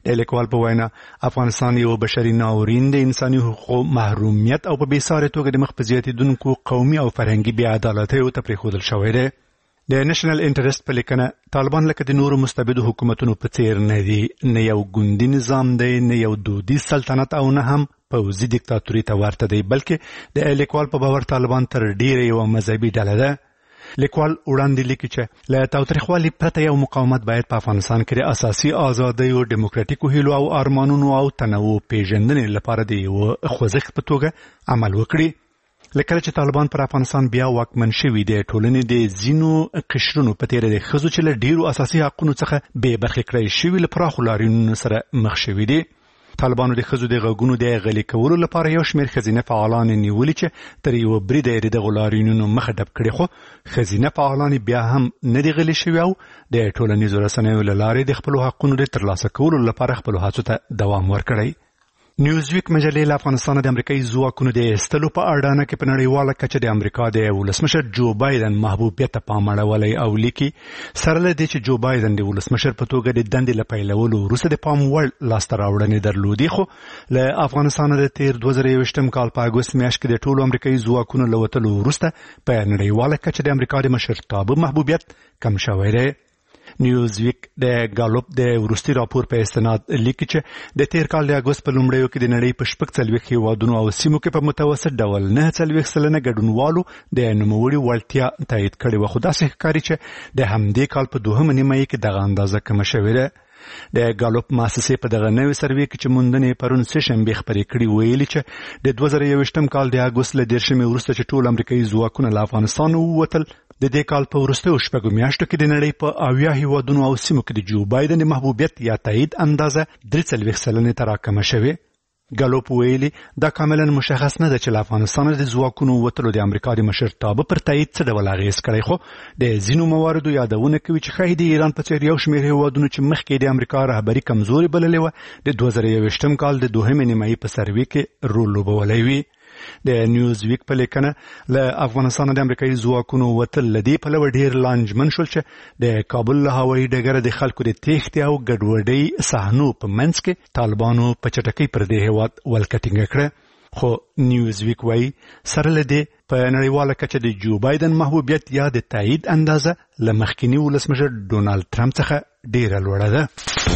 د لیکوال په وینا افغانستان یو بشري ناورین د انساني حقوقو محرومیت او په بیساره توګه د مخ په زیاتېدونکو قومي او فرهنګي بې عدالتیو ته پرېښودل شوی دی. د نېشنل انټرست په لیکنه طالبان لکه د نورو مستبدو حکومتونو په څیر نه دي، نه یو ګوندي نظام دی، نه یو دودیز سلطنت او نه هم پوځي دیکتاتوري ته ورته دی، بلکې د لیکوال په باور طالبان تر ډیره یو مذهبي ډله ده. لیکوال وړاندې لیکي چې له تاوتریخوالي پرته یو مقاومت باید په افغانستان کې د اساسي ازادیو، ډیموکراتیکو هیلو او ارمانونو او تنوع پیژندنې لپاره د یو خوځښت په توګه عمل وکړي. لکه چې طالبان پر افغانستان بیا واکمن شوي دي، ټولنې د ځینو قشرونو په تیره د ښځو چې له ډیرو اساسي حقونو څخه بې برخې کړی شوي له پراخو لاریونونو سره مخ شوي دي. طالبانو د ښځو د غږونو د غلي کولو لپاره یو شمېر ښځینه فعالان نیولي چې تر یوه بریده یې د دغو لاریونونو مخه ډب کړې، خو ښځینه فعالان بیا هم نه دي غلي شوي او د ټولنیزو رسنیو له لارې د خپلو حقونو د ترلاسه کولو لپاره خپلو هڅو ته دوام ورکړی. نیوزویک مجلې له افغانستان د امریکایي ځواکونو د ایستلو په اډانه کې په نړیواله کچه د امریکا د ولسمشر جو بایدن محبوبیت ته پام اړولی او لیکي سره له دې چې جو بایدن د ولسمشر په توګه د دندې له پیلولو وروسته د پام وړ لاسته راوړنې درلودې، خو له افغانستانه د تیر دوه زره یوویشتم کال په اګوست میاشت کې د ټولو امریکایي ځواکونو له وتلو وروسته په نړیواله کچه د امریکا د مشرتابه محبوبیت کم شوی دی. نیوزویک د ګالوپ د وروستي راپور په استناد لیکي چې د تیر کال د اګوست په لومړیو کې د نړۍ په شپږ څلوېښت هېوادونو او سیمو کې په متوسط ډول نه څلوېښت سلنه ګډونوالو د نوموړي وړتیا تایید کړې وه، خو داسې ښکاري چې د همدې کال په دوهمه نیمایي کې دغه اندازه کمه شوې ده. د ګالوپ مؤسسې په دغه نوې سروې کې چې موندنې پرون سه شنبې خپرې کړي ویلي چې د دوه زره یوویشتم کال د اګوست له دېرشمې وروسته چې ټول امریکایي ځواکونه له افغانستان ووتل، د دې کال په وروستیو شپږو میاشتو کې د نړۍ په اویا هېوادونو او سیمو کې د جو بایدن د محبوبیت یا تایید اندازه درې څلوېښت سلنې ته راکمه شوې. ګالوپ ویلي دا کاملا مشخص نه ده چې له افغانستانه د ځواکونو وتلو د امریکا د مشرتابه پر تایید څه ډول اغېز کړی، خو د ځینو مواردو یادونه کوي چې ښایي د ایران په څېر یو شمېر هېوادونو چې مخکې د امریکا رهبري کمزورې بللې وه د دوه زره یوویشتم کال د دوهمې نیمایي په سروې کې رول لوبولی وي. د نیوزویک په لیکنه له افغانستانه د امریکایي ځواکونو وتل له دې پلوه ډېر لانجمن شول چې د کابل له هوایي ډګره د خلکو د تېښتې او ګډوډۍ صحنو په منځ کې طالبانو په چټکۍ پر دې هېواد ولکه ټینګه کړه. خو نیوزویک وایي سره له دې په نړیواله کچه د جو بایدن محبوبیت یا د تایید اندازه له مخکیني ولسمشر ډونالډ ټرمپ څخه ډېره لوړه ده.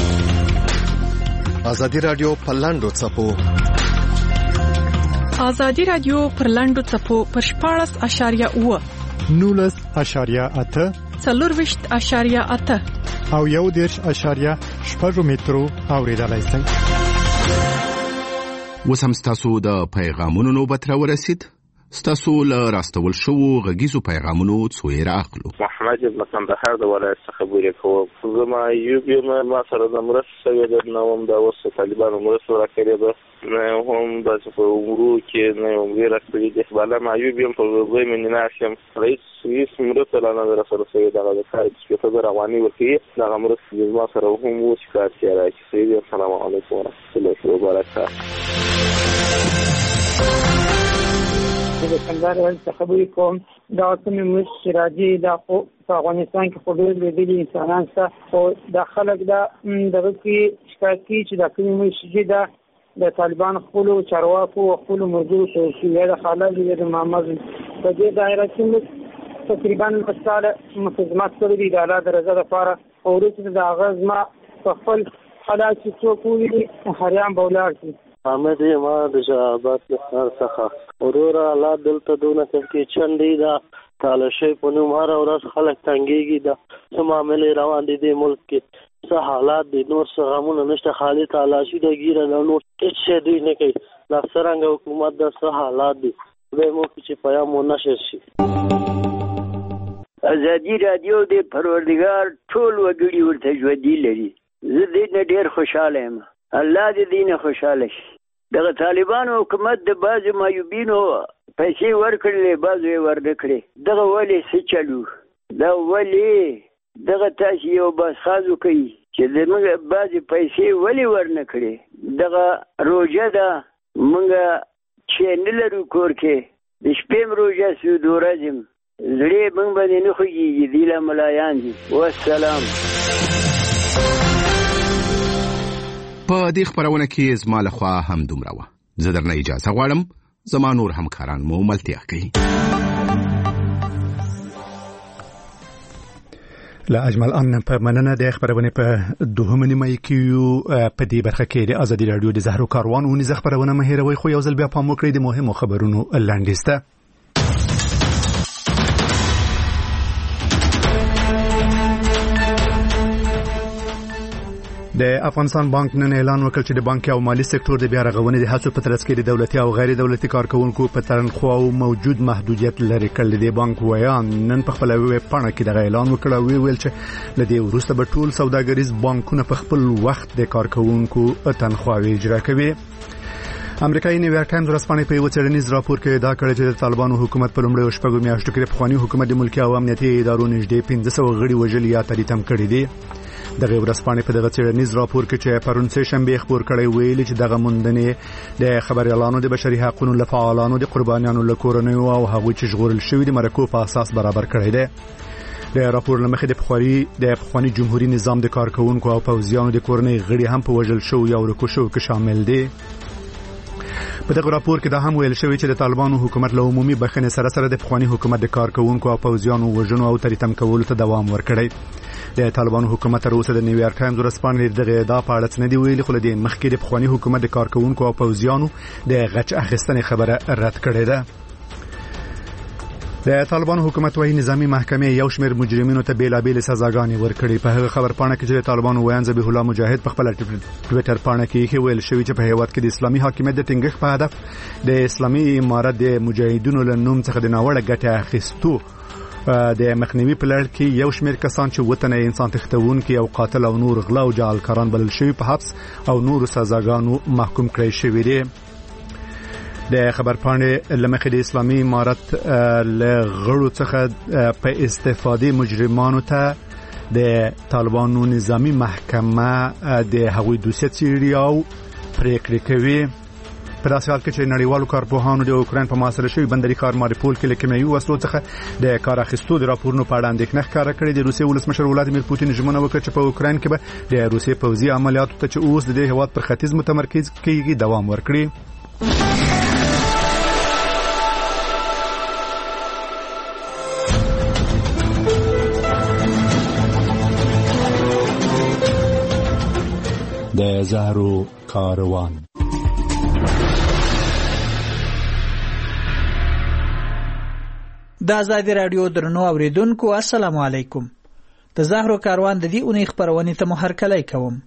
ازادي راډیو په لاندو څپو ازادي راډیو پر لاندو څپو پر شپاړس اشاریه اوه نولس اشاریه اته څلورویشت اشاریه اته او یو دېرش اشاریه شپږ مترو اوریدلای شئ. اوس هم ستاسو د پیغامونو نوبت راورسید. ستاسو له راستول شوو غږیزو پیغامونو څو یې رااخلو. محمد ابن کندهار د ولایت څخه بورې کوم. زما ایوب یم، ما سره د مرستې سوې ده، نه هم د اوس طالبانو مرسته راکړې ده، نه هم داسې په عمرو کې نه هم ویې راکړې دي. بالا ما ایوب یم، په غوږی مې ناست یم، رئیس هېڅ مرسته لا نه ده راسره سوې. دغه د کار شپېته زره افغانۍ ورکوي، دغه مرستې زما سره هم اوس چې کار چې راشي. سید السلام علیکم ورحمة الله وبرکاته. د کندهار ولایت څخه خبرې کوم. دا کومې مرستې چې راځي دا خو په افغانستان کې خو ډېر لوېدلي انسانان شته، خو دا خلک دا دغه کې شکایت کوي چې دا کومې مرستې دا د طالبان خپلو چارواکو او خپلو ملګرو ته ورکوي، یا د خالد یا د محمد په دې دایره کې موږ تقریبا لس کاله مخدمت کړی دی د الله د رضا دپاره، او وروسته د هغه زما په خپل حالات چې څوک وویني هریان به ولاړ شي. حامد ما د شهابات لخار څخه وروره الله دلته دونه کې چنډې ده تالشۍ په نوم هره ورځ خلک تنګېږي، ده څه معاملې روان دي دې ملک کې، څه حالات دي، نور څه غمونه نشته، خالي تالاشي ده ګیره ده، نور هېڅ شی دوی نه کوي. دا څرنګه حکومت ده، څه حالات دي، خدای مو کړي چې پیام مو نشر شي. ازادي راډیو د پروردګار ټول وګړي ورته ژوندي لري. زه دې نه ډېر خوشحاله یم، الله دې دې نه خوشحاله شي. دغه طالبانو حکومت د بعضو معیوبینو پیسې ورکړلې، بعضو یې ورنه کړې. دغه ولې څه چلو؟ دا ولې دغه تاسې یو باسخازو کوي چې زموږ بعضې پیسې ولې ورنه کړې؟ دغه روژه ده، موږ چې نه لرو کور کې، د شپې م روژه سو، د ورځې م زړې موږ باندې نه خوږېږي، دوی لا ملایان دي. والسلام. په دې خبرونه کې زما لخوا هم دومره وه. زه درنه اجازه غواړم. زما نور همکاران مو ملتیا کوي. لا اجمل ان په مننه د خبرونه په دوهمه نیمه کې یو په دې برخه کې د ازادي رادیو د زهرو کاروان او نزه خبرونه مهیروي خو یو ځل بیا پام وکړئ د مهمو خبرونو لاندېسته. د افغانستان بانک نن اعلان وکړ چې د بانکي او مالی سکتور د بیا رغونې د هڅو په ترڅ کې د دولتي او غیر دولتي کارکونکو په تنخواو موجود محدودیت لري کړل. د بانک ویان نن په خپل ویب پاڼه کې د اعلان وکړ او ویل چې لدی وروسته به ټول سوداګریز بانکونه په خپل وخت د کارکونکو تنخواوي اجرا کوي. امریکایي نیویارک ټایمز ورځپاڼې په یو څېړنیز راپور کې دا کړی چې د طالبانو حکومت په لومړیو شپږو میاشتو کې د پخواني حکومت د ملکي او امنیتي ادارو نږدې پنځه سوه غړي وژلي یا تریتم کړي دي. دغه ورځپاڼې په دغه څېړنیز راپور کې چې پرون سه شنبه خبر کړی ویلي چې دغه موندنې د خبريالانو د بشري حقوقو لپاره د قربانیانو لکورنیو او هغوی چې ژغورل شوي د مرکو په اساس برابر کړی دی. د راپور لمخې د پخوانی د پخوانی جمهوریت نظام د کارکونکو او پوځیانو د کورنۍ غړي هم په وژل شو یا ورکو شو کې شامل دي. په دغه راپور کې دا هم ویل شوی چې د طالبانو حکومت له عمومي بخښنې سره سره د پخوانی حکومت د کارکونکو او پوځیانو وژنو او تریتم کولو ته دوام ورکړی. د طالبانو حکومت تر اوسه د نیویارک ټایمز ورځپاڼې دغه ادعا په اړه څه نه دی ویلي خو د مخکې د پخوانی حکومت د کارکونکو او پوځیانو د غچ اخیستنې خبره رد کړې ده. د طالبانو حکومت وايي نظامی محکمې یو شمېر مجرمینو ته بیلابېل سزاګانې ورکړي. په هغه خبر پاڼه کې چې د طالبانو ویان ذبیح الله مجاهد په خپل ټویټر پاڼه کې ویل شوی چې په هیواد کې د اسلامي حاکمیت د ټینګښت په هدف د اسلامي امارت د مجاهدینو له نوم څخه د ناوړه ګټه اخیستو د مخنیوي په لړ کې یو شمېر کسان چې وطن انسان تښتونکي او قاتل او نور غلا او جعلکاران بلل شوي په حبس او نور سزاګانو محکوم کړی شوي دي. د خبر پاڼې لمخې د اسلامي امارت له غړو څخه په استفاده مجرمانو ته د طالبانو نظامی محکمه د هغوی دوسیه څیړي او پریکړې کوي. په داسې حال کې چې نړیوالو کارپوهانو د اوکراین په محاصره شوي بندري ښار ماریپول کې له کیمیاوي وسلو څخه د کار اخیستو د راپورونو په اړه اندېښنه ښکاره کړې. د روسیې ولسمشر ولادیمیر پوتین ژمنه وکړه چې په اوکراین کې به د روسیې پوځي عملیاتو ته چې اوس د دې هېواد پر ختیځ متمرکز کېږي دوام ورکړي. د زهرو کاروان د ازادي رادیو درنو اوریدونکو السلام علیکم. د زهرو کاروان د دې اونۍ خبرونه ته محرکلای کوم.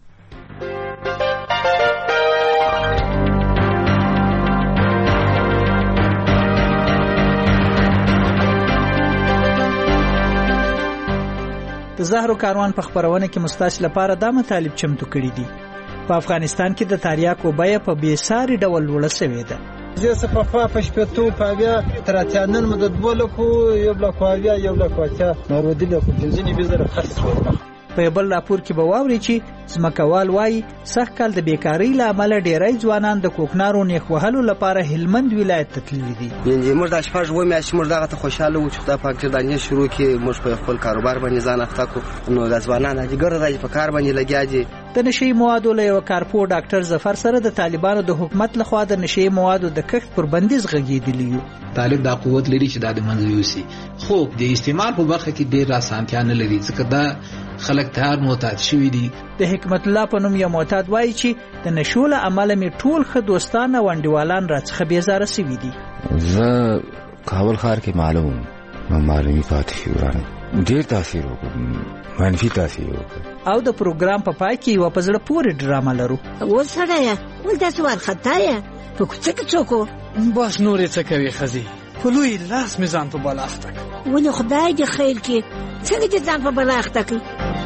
د زهرو کاروان په خبرونه کې مستاش لپاره د مطالب چمتو کړی دي. په افغانستان کې د تریاکو بیه په بیساري ډول لوړه شوې ده. زه صفه په شپږ په بیا تر اتیانن مدد بولکو یو بلکو بیا یو بلکو چا مرودی له ځینې بزره خاص شو. په بل راپور کې به واوري چې ځمکوال وایي سخت کال د بیکاری لامل ډیری ځوانان د کوکنارو نیخ وهلو لپاره هلمند ولایت ته تللي دي. موږ د شپږ و میاشتې موږ دغه ته خوشاله وو چې د پاکستان شروع کې موږ په خپل کاروبار باندې ځان اخته کو نو د ځوانانو د ګرځي په کار باندې لګیا دي. د نشي موادو له یو کارپو ډاکټر ظفر سره د طالبانو د حکومت لخوا د نشي موادو د کښت پر بندیز غږیدلی. طالب دا قوت لري چې د منځوي خو د استعمال په برخه کې ډیر اسانتیا نه لري ځکه دا خلک ته معتاد شوی دي. د حکمت الله په نوم یو معتاد وایي چې د نشول عمل می ټول خ دوستانه وندوالان راڅخه بیزاره سوي دي. زه کابل ښار کې معلوم معلومي پاتې شو ډیر تاثیر وکړ منفي تاثیر وکړ. او د پروګرام په پای کې یو په زړه پورې ډرامه لرو. وسړیا ولته سوال خطایا په کوڅه کې څوک باس نورې څه کوي خزي په لوی لاس میزان په بلاخته ونه خدای دې خیر کې څنګه دې ځان په بلاخته کې.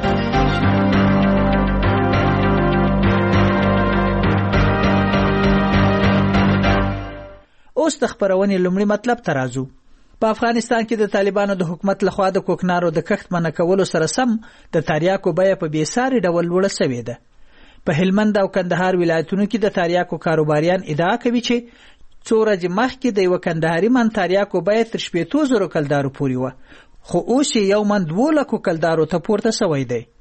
اوس د خبرونې لومړی مطلب ته راځو. په افغانستان کې د طالبانو د حکومت لخوا د کوکنارو د کښت منع کولو سره سم د تریاکو بیه په بیساري ډول لوړه شوې ده. په هلمند او کندهار ولایتونو کې د تریاکو کاروباریان ادعا کوي چې څو ورځې مخکې د یو کندهاري من تریاکو بیه تر شپېتو زرو کلدارو پورې وه خو اوس یې یو من دوه لکو کلدارو ته پورته شوی دی.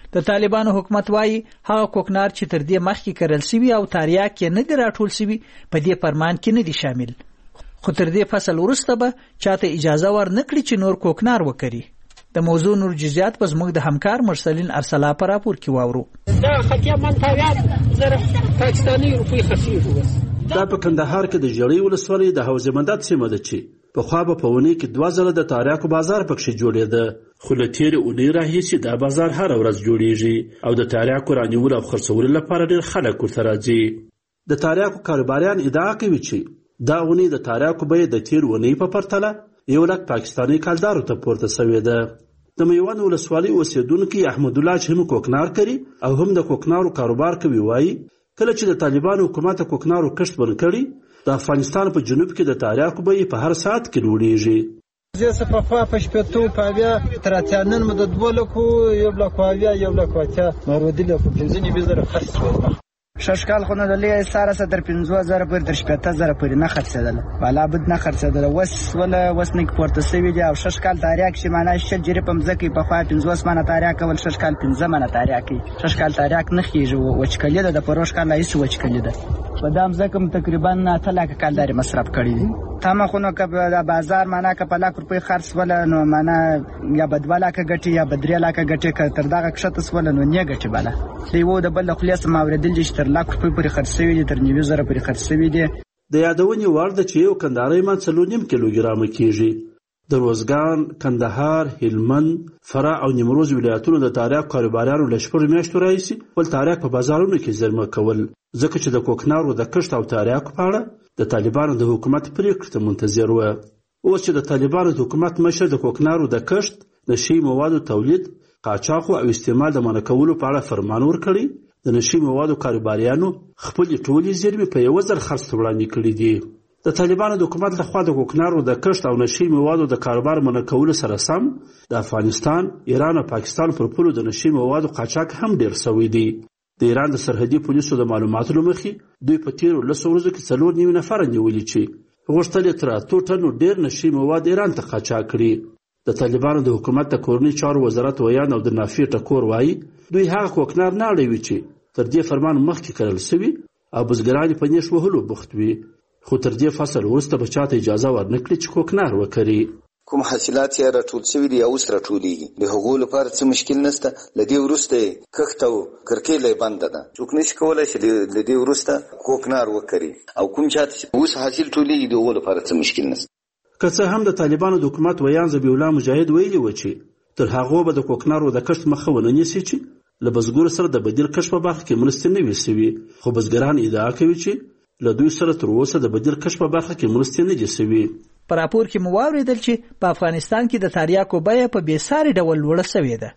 د طالبانو حکومت وایي هغه کوکنار چې تر دې مخکې کرل شوي او تاریاک یې نه دي راټول شوي په دې فرمان کې نه دي شامل، خو تر دې فصل وروسته به چاته اجازه ورنه کړي چې نور کوکنار وکړي. د موضوع نور جزئیات به زموږ د همکار مرسلین ارسلا په راپور کې واورو. دا خطیه منطقیات زره پاکستاني روپۍ خسیږي. دا په کندهار کې د ژړۍ ولسوالۍ د حوض مندات سیمه ده چې پخوا به په اونۍ کې دوه ځله د تاریاکو بازار پکښې جوړېده، خو له تېرې اونۍ راهیسې دا بازار هره ورځ جوړېږي او د تاریاکو رانیولو او خرڅولو لپاره ډېر خلک ورته راځي. د تاریاکو کاروباریان ادعا کوي چې دا اونۍ د تاریاکو بیه د تېر اونۍ په پرتله یو لک پاکستاني کالدارو ته پورته سوې ده. د میوند ولسوالۍ اوسېدونکي احمدالله چې هم کوکنار کوي او هم د کوکنارو کاروبار کوي وایي کله چې د طالبانو حکومت کوکنارو کښت بند کړي د افغانستان په جنوب کې د تاریاکو بیې په هر ساعت کې لوړېږي. زه څه پخوا په شپېتو په اویا تر اتیا نن مو د دوه لکو یو لک اویا یو لک اتیا نارودي لکو پنځه نوي زره خرڅ شول. شش کال خو نه د لې ساره سره تر پنځه زره پورې تر شپېته زره پورې نه خرڅېدله، بالا بد نه خرڅېدله. اوس وله اوس نه پورته سوي دي او شش کال تاریاک چې معنا شل جرې په مځکه پخوا پنځوس منه تاریاک کول، شش کال پنځه منه تاریاک کوي. شش کال تاریاک نه خېږي، وچکلي ده، د پروش کال هیڅ وچکلي ده. په دا مځکه م تقریبا اته لاکه کالدارې مصرف کړي دي. تمه خو نو که د بازار معنا که په لاک روپۍ خرڅ وله نو معنا یا به دوه لاکه ګټي یا به درې لاکه ګټي، که تر دغه کښته سوله نو نه ګټي. بله د یو د بل له خولې څه ما اورېدل دي چې تر لاک روپۍ پورې خرڅ شوي دي، تر نوي زره پورې خرڅ شوي دي. د یادونې وړ ده چې یو کندهاری من څلور نیم کیلوګرامه کېږي. د روزګان، کندهار، هلمند، فراه او نیمروز ولایتونو د تاریاک کاروباریانو له شپږو میاشتو راهیسې خپل تاریاک په بازارونو کې زیرمه کول، ځکه چې د کوکنارو د کښت او تاریاکو په اړه د طالبانو د حکومت پرېکړې ته منتظر وه. اوس چې د طالبانو د حکومت مشر د کوکنارو د کښت، نشي موادو تولید، قاچاقو او استعمال د منع کولو په اړه فرمان ورکړی، د نشي موادو کاروباریانو خپلې ټولې زیرمې په یوه ځل خرڅ ته وړاندې کړي دي. د طالبانو د حکومت لخوا د کوکنارو د کښت او نشي موادو د کاروبار منع کولو سره سم د افغانستان، ایران او پاکستان پر پولو د نشي موادو قاچاق هم ډېر سوی دی. د ایران د سرحدي پولیسو د معلوماتو له مخې دوی په تېرو لسو ورځو کې څلور نوي نفره نیولي چې غوښتل یې تر اتو ټنو ډېر نشي مواد ایران ته قاچاق کړي. د طالبانو د حکومت د کورني چارو وزارت ویان او د نافي ټکور وایي دوی هغه کوکنار نه اړوي چې تر دې فرمان مخکې کرل سوي او بزګران په نیش وهلو بوخت وي، خو تر دې فصل وروسته به چاته اجازه ورنه کړي چې کوکنار وکړي. کوم حاصلات یې راټول شوي دي او اوس راټولېږي، د هغو لپاره څه مشکل نشته. له دې وروسته یې کښت او کرکیله یې بنده ده، څوک نشي کولی چې له دې وروسته کوکنار وکړي او کوم چاته چې اوس حاصل ټولېږي د هغو لپاره څه مشکل نشته. که څه هم د طالبانو د حکومت ویان ذبیح الله مجاهد ویلي و چې تر هغو به د کوکنارو د کښت مخه ونه نیسي چې له بزګرو سره د بدیل کښت په برخه کې مرستې نه وي سوي، خو بزګران ادعا کوي چې له دوی سره تر اوسه د بدیل کښت په برخه کې مرستې نه دي سوي. په راپور کې مو واورېدل چې په افغانستان کې د تاریاکو بیه په بېساري ډول لوړه سوې ده.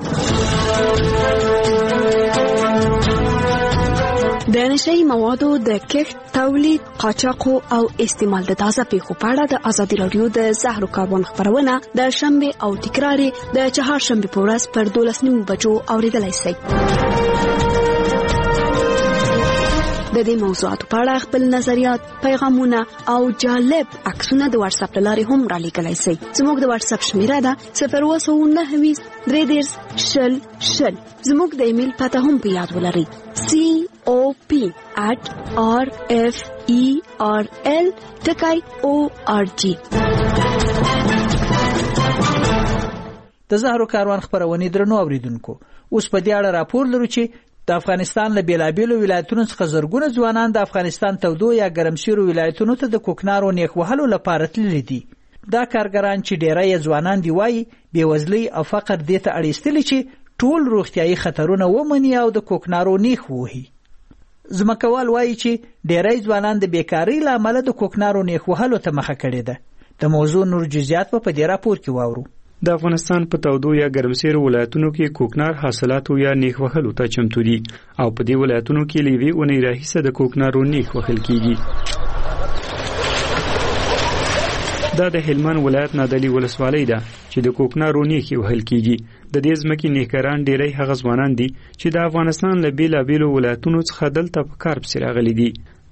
د نشئی موادو د کښت، تولید، قاچاقو او استعمال د تازه پیښو په اړه د ازادي راډیو د زهرو کاروان خپرونه د شنبه او تکرار د چهارشنبه په ورځ پر دولس نیمو بجو اوریدلای شئ. د دې موضوعاتو په اړه خپل نظریات، پیغامونه او جالب عکسونه د واتس اپ لارې هم را لیږلی شئ. زموږ د واتس اپ شمیره ده صفر اووه سوه نهه ویشت درې دېرش شل شل. زموږ د ایمیل پته هم په یاد ولرئ سی او پی at r f e r l ټکی او ار جی. د زهرو کاروان خپرونې درنو اوریدونکو، اوس په دې اړه راپور لرو چې د افغانستان له بیلابیلو ولایتونو څخه زرګونه ځوانان د افغانستان تودو یا ګرمسیرو ولایتونو ته د کوکنارو نیک وهلو لپاره تللي دي. دا کارګران چې ډیری یې ځوانان دي وایي بېوزلۍ او فقر دې ته اړ ایستلي چې ټول روغتیایي خطرونه ومني او د کوکنارو نیخ ووهي. ځمکوال وایي چې ډیری ځوانان د بیکارۍ له امله د کوکنارو نیخ وهلو ته مخه کړې ده. د موضوع نور جزئیات په دې راپور کې واورو. د افغانستان په تودو یا ګرمسیرو ولایتونو کې کوکنار حاصلاتو یا نیخ وهلو ته چمتو دي او په دې ولایتونو کې له یوې اونۍ راهیسې د کوکنارو نیخ وهل کیږي. دا د هلمند ولایت نادعلي ولسوالۍ ده چې د کوکنارو نیخ وهل کیږي. د دې ځمکې نیکران ډیری هغه ځوانان دي چې د افغانستان له بیلابیلو ولایتونو څخه دلته په کار پسې راغلي دي.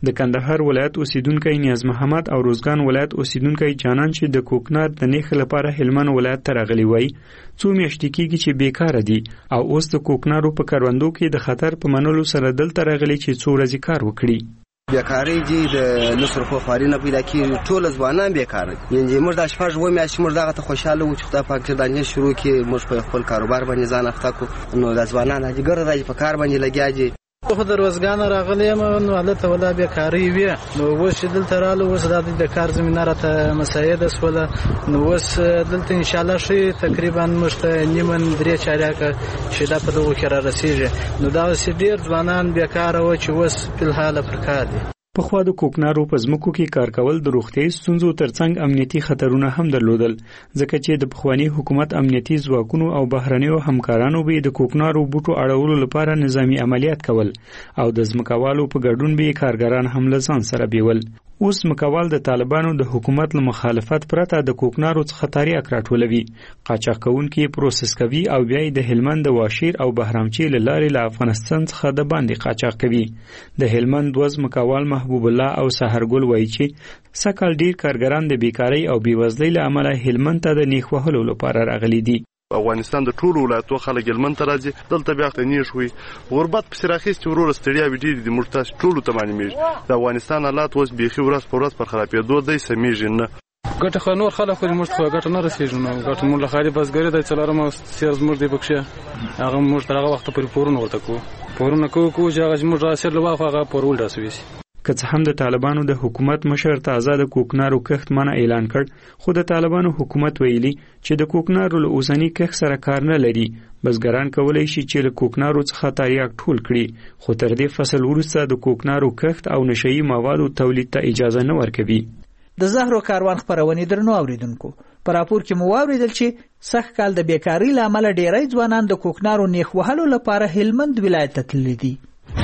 د کندهار ولایت اوسیدونکو نیاز محمد او روزګان ولایت اوسیدونکو جانان چې د کوکنار د نیخ لپاره هلمند ولایت ته راغلي وای څو میاشتې کېږي چې بیکاره دي او اوس د کوکنارو په کروندو کې د خطر په منلو سره دلته راغلي چې څو ورځې کار وکړي. بیکاری دي د نصر خو خاري نه پیدا کیږي ټول ځوانان بیکاره یعنی موږ د شپږ و میاشتې موږ دغه ته خوشاله وو چې خدای پاک چې دانه شروع کې موږ په خپل کاروبار باندې ځان اخته کو نو د ځوانان هغه ګر راځي په کار باندې لګیاږي. خو د روزګان راغلی یم نو حالت ولا بیکاری وي نو اوس دلته رااله اوس د کار زمينه راته مساعده سوله نو اوس دلته ان شاء الله شي تقریبا مشته نیمن درې چاریا چې دا په دغه کې را رسیږي نو دا ډیر ځوانان بیکاره و چې اوس په حال پر کار دي. په خوا د کوکنارو په ځمکو کې کار کول د روغتیايي ستونزو ترڅنګ امنیتي خطرونه هم درلودل ځکه چې د پخوانی حکومت امنیتي ځواکونو او بهرنیو همکارانو به د کوکنارو بوټو اړولو لپاره نظامی عملیات کول او د ځمکوالو په ګډون به کارګران هم له ځان سره بیول. اوس مکوال د طالبانو د حکومت له مخالفت پرته د کوکنارو څخه تاریخ راټولوي قاچاق کوونکي پروسس کوي او بیا د هلمند د واشیر او بهرامچی له لارې له افغانستان څخه د باندې قاچاق کوي. د هلمند دوز مکوال محبوب الله او سحرګل وایي چې سکهال ډیر کارګران د بیکاری او بیوزلۍ له امله هلمند ته د نیخ وهلو لپاره راغلي دي. افغانستان د ټولو ولایتو خلک هلمند ته راځي دلته بیا ته نیش وي غربت په سراخیس چې ورور ستړیا ویډی د مرتاش ټولو ته معنی میږي د افغانستان حالات اوس بيخي ورځ پر ورځ پر خرابېدو دی سمېږي نه ګټه خو نور خلک خو موږ خو ګټه نه رسېږي نو ګټه موږ له خالي بسګری د څلورم سیرز موږ دی بکشه هغه موږ تر هغه وخت پورې پورونه ورته کو پورونه کو کو چې هغه موږ راسل لوخه هغه پورول راسوي. که څه هم د طالبانو د حکومت مشر تازه د کوکنارو کښت منع اعلان کړ خو د طالبانو حکومت ویلي چې د کوکنارو له اوسنی کښت سره کار نه لري بزګران کولی شي چې له کوکنارو څخه تریاک ټول کړي خو تر دې فصل وروسته د کوکنارو کښت او نشئی موادو تولید ته اجازه نه ورکوي. د زهرو کاروان خبرونه درنو اوریدونکو پر راپور کې مو واوریدل چې سخت کال د بیکاری لامل ډیری ځوانان د کوکنارو نیخ وهلو لپاره هلمند ولایت ته تللي دي.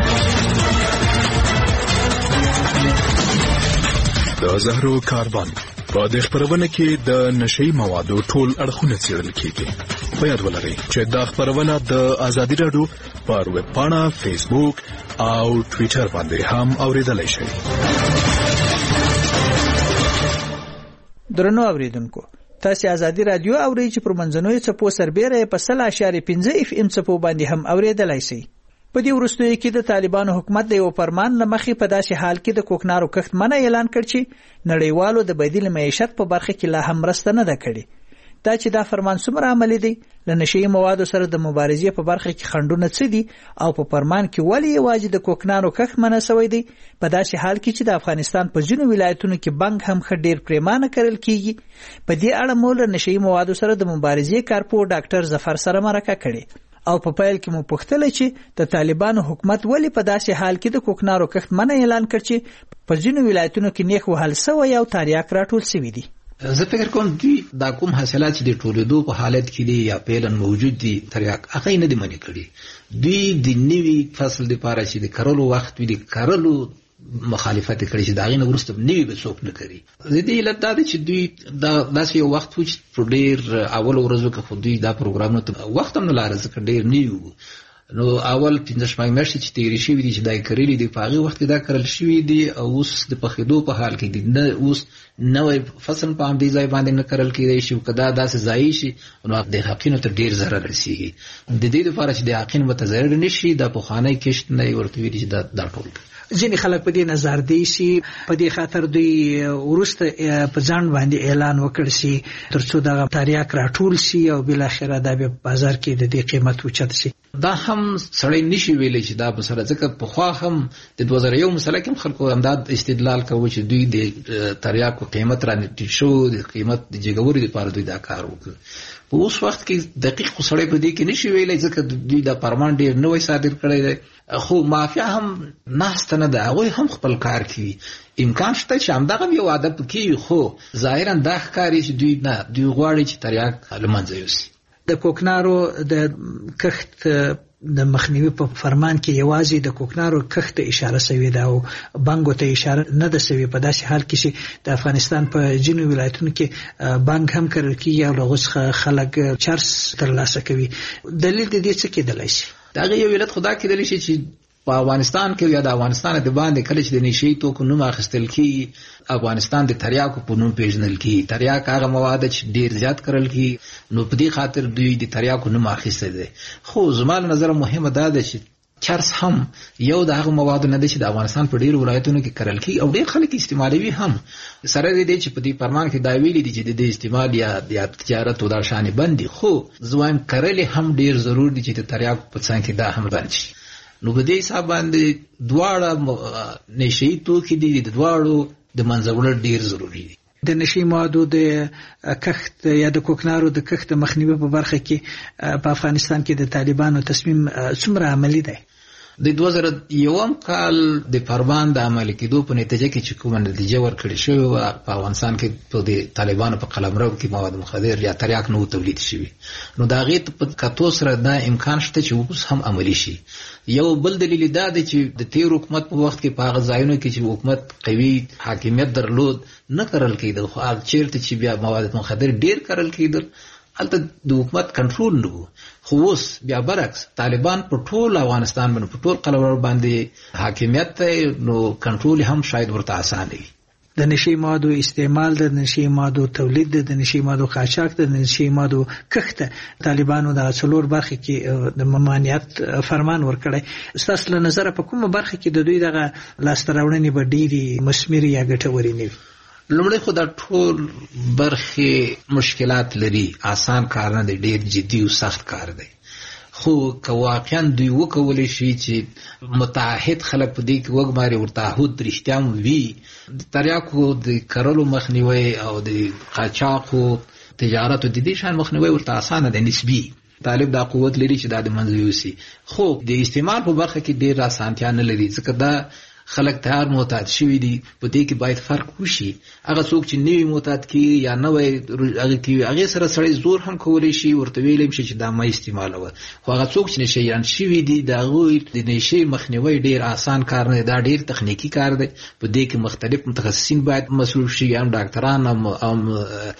د زهرو کاروان په دې خبرونه کې د نشئی موادو ټول اړخونه څیړل کیږي. په یاد ولرئ چې دا خبرونه د ازادي رادیو پر ویب پاڼه فیسبوک او ټوئیټر باندې هم اوریدلای شئ. درنو اوریدونکو تاسو ازادي رادیو اورئ چې پر منځنوي څپو سربېره په سل اشاریه پنځه اف ام څپو باندې هم اوریدلای شئ. په دې وروستیو کې د طالبانو حکومت د یو فرمان لمخې په داسې حال کې د کوکنارو کښت منع اعلان کړ چې نړیوالو د بدیل معیشت په برخه کې لا هم مرسته نه ده کړې. دا چې دا فرمان څومره عملي دی له نشئی موادو سره د مبارزې په برخه کې خنډونه څه دي او په فرمان کې ولې یوازې د کوکنارو کښت منع شوی دی په داسې حال کې چې د افغانستان په ځینو ولایتونو کې بنګ هم ښه ډیر پریمانه کړل کیږي. په دې اړه مو له نشئی موادو سره د مبارزې کارپو ډاکټر ظفر سره مرکه کړې او په پیل کې مو پوښتل چې د طالبانو حکومت ولې په داسې حال کې د کوکنارو کښت منع اعلان کړ چې په ځینو ولایتونو کې نیخ وهل سوی او تریاک راټول شوی دي. زه فکر کوم دوی دا کوم حاصلات چې د ټولېدو په حالت کې دي یا پیلن موجود دي تریاک هغه نه دي منع کړي. دوی د نوي فصل لپاره چې د کرلو وخت وي د کرلو مخالفت کړي چې دا غي نه ورسته نیوي به څوک نه کوي. د دې علت دا چې دوی دا داسې یو وخت و چې ډېر اول ورځو کې خو دوی دا پروګرامونه ته وخت هم نه لاره ځکه ډېر نیو نو اول پنځه شپږ میاشتې چې تیرې شوي دي چې دا کړلي دي په هغه وخت کې دا کړل شوي دي او اوس د پخېدو په حال کې دي نه اوس نوې فصل په همدې ځای باندې نه کرل کېدای شي که دا داسې ځایي شي نو د حقینو ته ډېر ضرر رسېږي. د دې لپاره چې د حقین ورته ضرر نه شي دا پخوانی کښت نه ورته ویلي چې دا دا ټول ځینې خلک په دې نظر دی چې په دې خاطر دوی ورسته په ځان باندې اعلان وکړ شي ترڅو دا تریاک راټول شي او بل اخره دا په بازار کې د دې قیمت اوچت شي. دا هم سړی نشي ویلی چې دا په سره ځکه په خوا هم د دوه زره یو مسله کې خلکو امداد استدلال کوي چې دوی د تریاکو قیمت را نټی شو د قیمت د جګوري لپاره دوی دا کار وکړ. په اوس وخت کې دقیق خو سړی په دې کې نشي ویلی ځکه دوی دا فرمان ډېر نوی صادر کړی دی خو مافیا هم ناسته نه ده هغوی هم خپل کار کوي. امکان شته چې همدغه یو عادت کوي خو ظاهرا دا ښکاري چې دوی نه دوی غواړي چې تریاک له منځه یوسي. د کوکنارو د کښت د مخنیوي په فرمان کې یوازې د کوکنارو کښت ته اشاره شوې ده او بانګو ته اشاره نه ده شوې په داسې حال کې چې د افغانستان په ځینو ولایتونو کې بانګ هم کرل کېږي او له هغو خلک چرس ترلاسه کوي. دلیل د دې څه کېدلی شي؟ د هغې یو علت خو دا کېدلی شي چې په افغانستان کې یا د افغانستان د باندې کله چې د نشي توکو نوم اخیستل کیږي افغانستان د تریاکو په نوم پیژنل کیږي. تریاک هغه مواد چې ډیر زیات کرل کیږي نو په دې خاطر دوی د تریاکو نوم اخیسته دي. خو زما نظر مهمه ده چې چرس هم یو د هغه مواد نه دي چې د افغانستان په ډیرو ولایتونو کې کرل کیږي او ډیر خلک استعمالوي هم سره دي چې په دې فرمان کې دا ویلي دي چې د استعمال یا د تجارت او د شان بندي. خو زوایم کرل هم ډیر ضروري دي چې د تریاکو په څنګ کې دا هم بند شي. نو په دې حساب باندې دواړه نشي توکي دي د دواړو د منځوړل ډیر ضروری دي. د نشي موادو د کښت یا د کوکنارو د کښت مخنیوي په برخه کې په افغانستان کې د طالبانو تصمیم څومره عملی دی؟ د دوه زره یوم کال د فرمان د عملي کېدو په نتیجه کې چې کومه نتیجه ورکړې شوې وه په افغانستان کې په د طالبانو په قلمرو کې مواد مخدر یا تریاک نه تولید شوي نو د هغې په کتو سره دا امکان شته چې اوس هم عملي شي. یو بل دلیل دا دی چې د تیر حکومت په وخت کې په هغه ځایونو کې چې حکومت قوي حاکمیت درلود نه کرل کېدل خو هغه چیرته چې بیا مواد مخدر ډیر کرل کېدل هلته د حکومت کنټرول نه و. خو اوس بیا برعکس طالبان په ټول افغانستان باندې په ټول قلمرو باندې حاکمیت دی نو کنټرول هم شاید ورته اسانه وي. د نشي موادو استعمال د نشي موادو تولید د نشي موادو قاچاق د نشي موادو کښت طالبانو د څلور برخه کې د ممانعت فرمان ورکړی. ستاسو له نظر په کومه برخه کې د دوی دغه لاستراوړنې به ډېرې مثمرې یا ګټورې نه وي؟ لومړی خو دا ټول برخې مشکلات لري، آسان کار نه دی، ډېر جدي او سخت کار دی. خو که واقعا دوی وکولی شي چې متعهد خلک په دې کې وګماري ورته تعهد رښتیا وي د تریاکو د کرلو مخنیوی او د قاچاقو تجارت د دې شان مخنیوی ورته اسانه دی نسبي. طالب دا قوت لري چې دا د منځ یوسي. خو د استعمال په برخه کې ډېر اسانتیا نه لري ځکه دا خلک تیار معتاد شوي دي. په دې کې باید فرق وشي. هغه څوک چې نوی معتاد کیږي یا نوی هغه کوي هغې سره سړی زور هم کولی شي ورته ویلی شي چې دا مه استعمالوه. خو هغه څوک چې نشهیان شوي دي د هغوی د نشې مخنیوی ډېر آسان کار نه دی، دا ډېر تخنیکي کار دی. په دې کې مختلف متخصصین باید مصروف شي، هم ډاکټران هم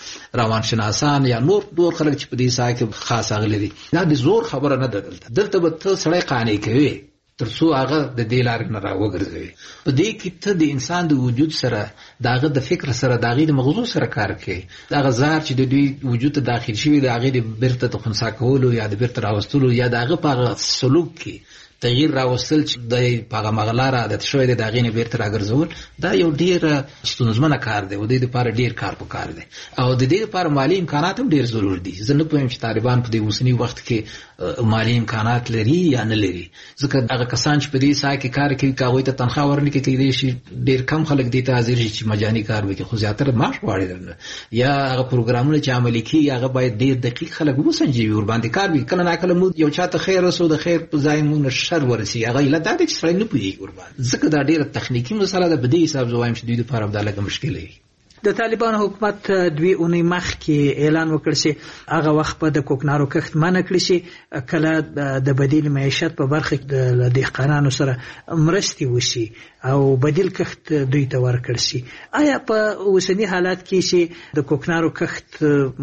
روانشناسان یا نور نور خلک چې په دې ساحه کې خاص اغلي دي. دا د زور خبره نه ده. دلته دلته به ته سړی قانع کوي تر څو هغه د دې لارې نه راوګرځوي. په دې کې ته د انسان د وجود سره د هغه د فکر سره د هغې د مغزو سره کار کوي. د هغه زهر چې د دوی وجود ته داخل شوي د هغې د بیرته د خنثی کولو یا د بیرته راوستلو یا د هغه په هغه سلوک کې تغییر راوستل چې د په هغه مغلاره عادت شوی دی د هغې نه بیرته راګرځول، دا یو ډېر ستونزمنه کار دی. د دې دپاره ډېر کار په کار دی او د دې دپاره مالي امکانات هم ډېر ضرور دي. زه نه پوهیم چې طالبان په دې اوسني وخت کې مالي امکانات لري یا نه لري ځکه هغه کسان چې په دې ساحه کې کار کوي که هغوی ته تنخواه ورنکړي کیدای شي ډېر کم خلک دې ته حاضر شي چې مجاني کار وکړي، خو زیاتره معاش غواړي درنه. یا هغه پروګرامونه چې عملي کېږي هغه باید ډېر دقیق خلک وسنجوي ورباندې کار وکړي. کله ناکله موږ یو چا ته خیر رسو د خیر په ځای موږ نه شر ورسي، هغه علت دا دی چې سړی نه پوهېږي ورباندې. ځکه دا ډېره تخنیکي مسله ده. په دې حساب زه وایم چې دوی دپاره همدا لږه مشکل وي. د طالبانو حکومت دوی اونۍ مخکې اعلان وکړ چې هغه وخت به د کوکنارو کښت منع کړي شي، کله د بدیل معیشت په برخه کې د دهقانانو سره مرستې وشي او بدیل کښت دوی ته ورکړ شي. آیا په اوسني حالات کې چې د کوکنارو کښت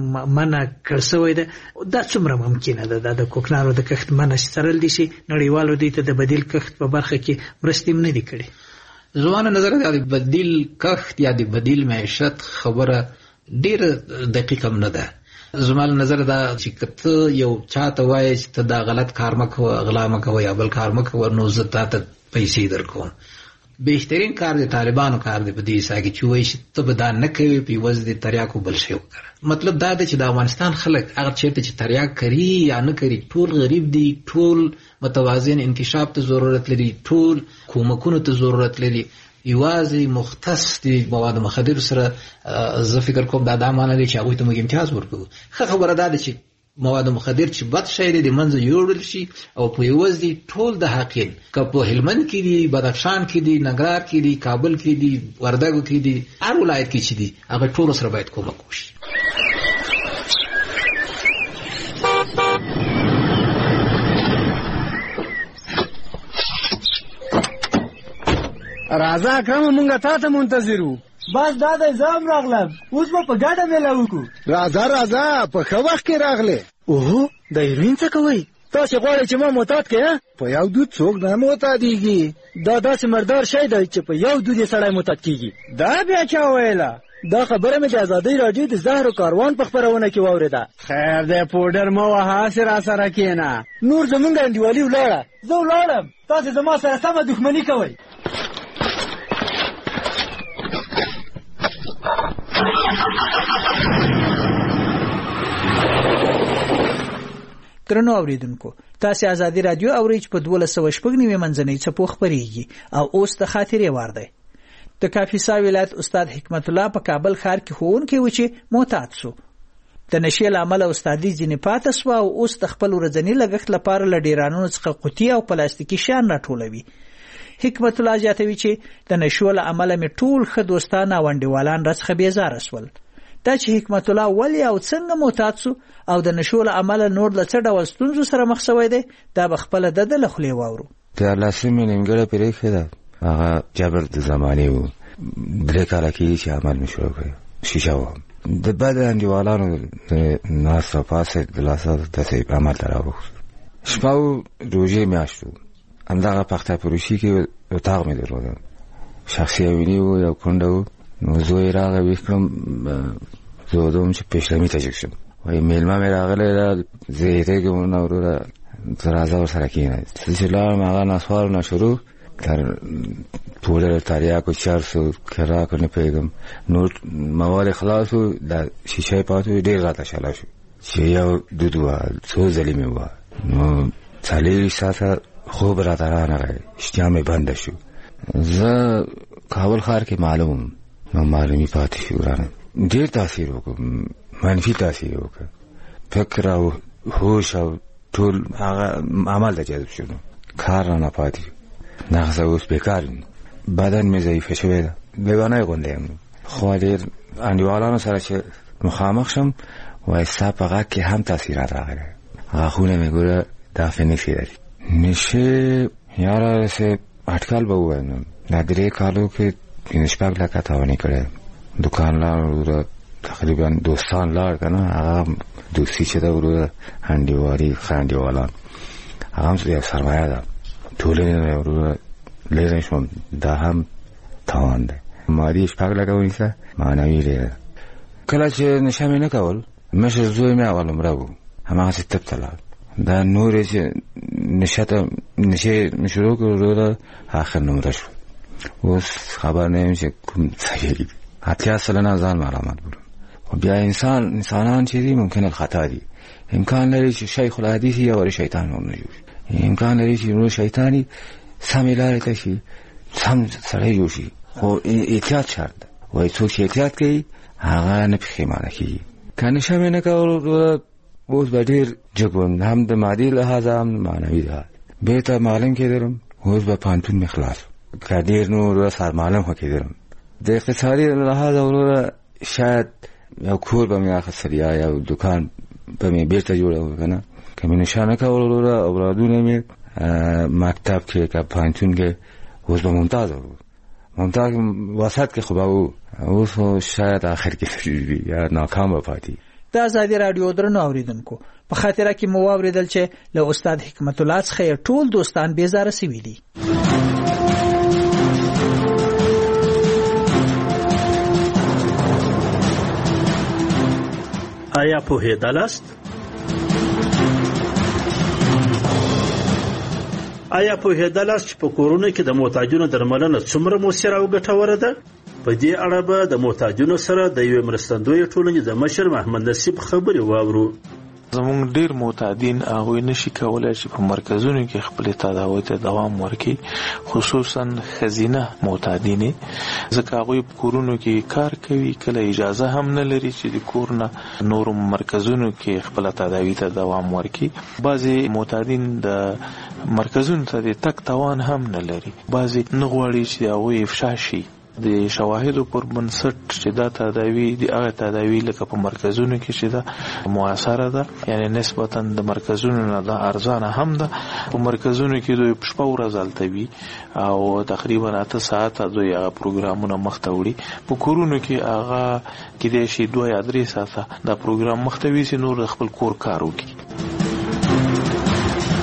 منع کړ شوی ده دا څومره ممکنه ده د کوکنارو د کښت منع څرل دي چې نړیوالو دوی ته د بدیل کښت په برخه کې مرستې هم نه دي کړي؟ زمانه نظر د بدیل کښت یا د بدیل معیشت خبره ډیره دقیقه نه ده. زمانه نظر دا چې کته یو چاته وایي چې ته دا غلط کار مه کوه، غلا مه کوه یا بل کار مه کوه نو زه تا ته پیسې درکوم. بهترین کار د طالبانو کار دی په دې ساحه کې چې وایي چې ته به دا نه کوې په عوض د تریاکو بل شی وکړه. مطلب دا دی چې د افغانستان خلک هغه چېرته چې تریاک کوي یا نه کوي ټول غریب دي، ټول متوازن انکشاف ته ضرورت لري، ټول کومکونو ته ضرورت لري. یوازې مختص د مواد مخدر سره زه فکر کوم دا دا معنی دی چې هغوی ته موږ امتیاز ورکوو. ښه خبره دا ده چې مواد مخدر چې بد شی دی د منځه یوړل شي او په عوض دي ټول د حقین که په هلمند کې دي، بدخشان کې دي، ننګرهار کې دي، کابل کې دي، وردګو کې دي، هر ولایت کې چې دي هغه ټولو سره باید کومک وشي. راځه اکرمه مونږ تا ته منتظر وو. بس دا دی زه هم راغلم، اوس به په ګډه میله وکړو. راځه راځه په ښه وخت کې راغلې. اوهو د هیروین څه کوئ؟ تاسو غواړئ چې ما معتاد کړئ؟ په یو دود څوک نه معتادیږي. دا داسې مردار شی دی چې په یو دود یې سړی معتاد کیږي. دا بیا چا ویله؟ دا خبره مې د ازادۍ راډیو د زهرو کاروان په خپرونه کې واورېده. خیر دی پوډر مه وهه، هسې راسره کښېنه. نور زمونږ انډیوالي ولاړه، زه ولاړم، تاسې زما سره سمه دښمني کوئ. درنو اوریدونکو، تاسې ازادي راډیو اورئ چې په دولس سوه شپږ نوي منځنۍ څپو خپرېږي او اوس د خاطرې وار دی. د کاپیسا ولایت استاد حکمت الله په کابل ښار کې ښوونکی و چې معتاد شو. د نشې له امله استادي ځینې پاته سوه او اوس د خپل ورځني لګښت لپاره له ډیرانونو څخه قوطي او پلاستیکي شیان راټولوي. حکمت الله زیاتوي چې د نشو له امله مې ټول ښه دوستان او انډیوالان راڅخه بېزاره سول. دا چې حکمت الله ولې او څنګه معتاد سو او د نشو له امله نور له څه ډول ستونزو سره مخ شوی دی، دا به خپله د ده له خولې واورو. دیارلسمې نیمګړې پرېښې ده، هغه جبر د زمانې و. درې کاله کېږي چې عمل مې شروع کړی، شیشه وم. د بد انډیوالانو د ناست راپاسې د لاسه داسې عمل ته راوښت. شپه و، روژې میاشت و. همدغه پخته فروشي کې اتاق مې درلوده، شخصي اوینې و، یو کونډه و. نو زوی راغی، ویښ کړم، زه ودوم چې پېشلمي ته جګ شم. وایي میلمه مې راغلی ده، زه یې ریږم نه وروره، ته راځه ورسره کښېنه. زه چې لاړم، هغه نسوارو نه شروع تر پوډر تریاکو چرسو کراکو نه پوهېږم، نور مواد خلاص و، د شیشه پاتې و. ډېر راته شله شو چې یو دود ووهل، څو ځلې مې ووهل. نو څلېرویشت ساعته خوب راته رانغی، اشتها مې بنده شو. زه کابل ښار کې معلوم نو معلومي پاتې شو رانه. ډېر تاثیر وکړ، منفي تاثیر وکړ. فکر او هوش او ټول هغه عمل ته جذب شو، کار رانه پاتې شو. نغزه اوس بیکار یم، بدن مې ضعیفه شوی ده، بیګانه غوندې یم. خو ډېر انډیوالانو سره چې مخامخ شم، وایي ستا په غږ کې هم تاثیرات راغلی. غاښونه مې ګوره دافې نښې لري. نشې یاره رسې اټکل به ووایم، دا درې کالو کې پنځه شپږ لکه تاواني کړی. دوکان لاړ، وروره تقریبا دوستان لاړ که نه، هغه دوستي چې ده وروره انډیوالي ښه انډیوالان، هغه هم یو سرمایه ده. ټولنې نه وروره لرې شوم، دا هم تاوان دی. مادي شپږ لکه ونیسه، معنوي ډېره. کله چې نشه مې نه کول، مشر زوی مې اول عمره و، هماغسې طب ته لاړ. دا نورې چې نشه ته نشې مې شروع کړ، وروره آخر نمره شو. اوس خبر نه یم چې کوم ځای دي. اتیا سلنه ځان ملامت بولم. خو بیا انسان انسانان چې دي ممکنه خطا دي. امکان لري چې شیخ الحدیث یا ور شیطان ورنه جوړ، امکان لري چې نور شیطانی سمې لارې ته شي، سم سړی جوړ شي. خو احتیاط شرط ده. وایي څوک چې احتیاط کوي هغه نه پښیمانه کېږي. که نشه مې نه کول، اوس به ډېر جګ وم، هم د مادي لحاظه هم معنوي لحاظ. بېرته معلم کېدلم، اوس به پوهنتون مې خلاص، که ډېر نور سرمعلم خو کېدلم. د اقتصادي لحاظه وروره شاید یو کور به مې اخیستل یا یو دوکان به مې بېرته جوړول که نه. که مې نشه نه کول وروره، اولادونه مې مکتب کې که پوهنتون کې، اوس به ممتاز وو. ممتاز وسط کې خو به وو، اوس خو شاید آخر کې یا ناکام به پاتې. د ازادي راډیو درنو اوریدونکو، په خاطره کې مو واورېدل چې له استاد حکمت الله څخه ټول دوستان بېزاره سوي دي. آیا پوهېدلاست؟ آیا پوهېدلاست چې په کورونو کې د محتاجونو درملنه څومره مؤثره او ګټوره ده؟ په دې اړه به د محتاجونو سره د یوې مرستندویه ټولنې د مشر محمد نصیب خبرې واورو. زموږ ډیر معتادین هغوی نشي کولای چې په مرکزونو کې خپل تداوی ته دوام ورکړي، خصوصا ښځینه معتادین، ځکه هغوی په کورونو کې کار کوي، کله اجازه هم نه لري چې د کور نه نورو مرکزونو کې خپل تداوی ته دوام ورکړي. بعضې معتادین د مرکزونو ته د تګ توان هم نه لري، بعضې نه غواړي چې هغوی افشا شي. د شواهدو پر بنسټ چې دا تداوی د هغه تداوی لکه په مرکزونو کې چې دا موثره ده، یعنی نسبتا د مرکزونو نه دا ارزانه هم ده. په مرکزونو کې دوی په شپه ورځ هلته وي او تقریبا اته ساعته دوی هغه پروګرامونه مخته وړي. په کورونو کې هغه کېدای شي دوه یا درې ساعته دا پروګرام مخته وي چې نور د خپل کور کار وکړي.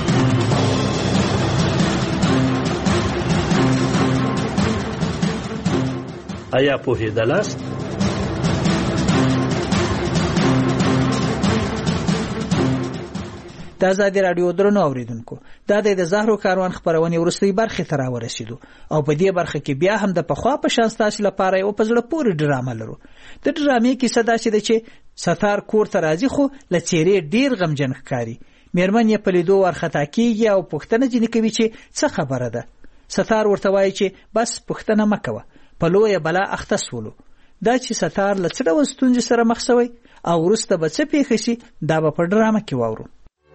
آیا پوهېدلاست؟ د ازادي راډیو درنو اوریدونکو دا د زهرو کاروان خبرونه ورستۍ برخه ته راورسېدو او په دې برخه کې بیا هم د پخوا په شان ستاسو لپاره یو په زړه پورې ډرامه لرو. د ډرامې کیسه داسې ده چې ستار کور ته راځي خو له څېرې ډیر غمجن ښکاري. میرمن یې په لیدو ورخطا کیږي او پوښتنه ځینې کوي چې څه خبره ده. ستار ورته وایي چې بس پوښتنه مه کوه، په لویه بلا اخته سولو. دا چې ستار له څه ډول ستونزې سره مخ شوی او وروسته به څه پیښ شي دا به په ډرامه کې واورو.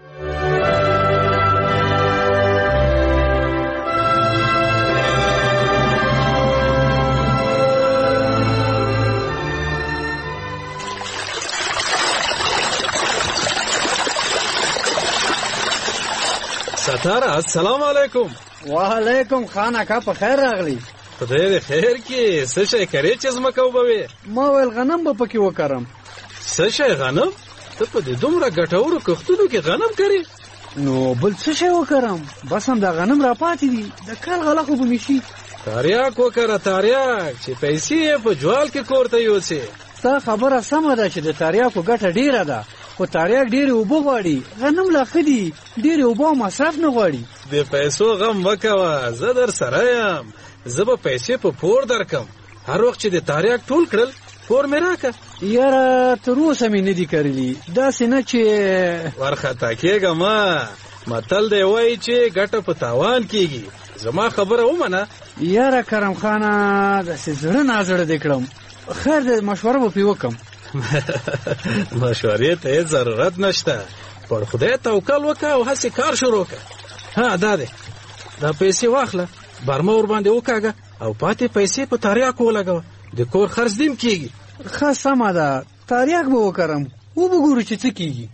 ستاره السلام علیکم. وعلیکم خان اکا په خیر راغلی. خدای دې خیر کې. څه شی کرې چې زمکه وبوي؟ ما ویل غنم به پکې وکړم. څه شی غنم؟ ته په دې دومره ګټورو کښتونو کې غنم کرې؟ نو بل څه شی وکړم؟ بس هم دا غنم را پاتې دي، د کال غله خو به مې شي. تاریاک وکړه تاریاک چې پیسې په جوال کې کور ته یوسې. ستا خبره سمه ده چې د تاریاکو ګټه ډیره ده، خو تاریاک ډېرې اوبه غواړي، غنم لا ښه دي، ډېرې اوبه او مصرف نه غواړي. د پیسو غم مه کوه، زه در سره یم. زه به پیسې په پور درکم. هر وخت چې د تاریاک ټول کړل پور مې راکه. یاره تر اوسه مې نه دي کرلي، داسې نه چې ورخطا کېږه مه. متل دی وایي چې ګټه په تاوان کېږي. زما خبره ومنه. یاره کرم خانه داسې زړه نازړه دې کړم. خیر دی مشوره به پرې وکړم. مشورې ته هیڅ ضرورت نشته. پر خدای توکل وکړه او هسې کار شروع کړه. ها دا دی، دا پیسې واخله، برمه ور باندې وکاږه او پاتې پیسې په تاریاکو ولګوه. د کور خرڅ دیم کېږي. ښه سمه ده، تاریاک به وکړم، وبه ګورو چې څه کېږي.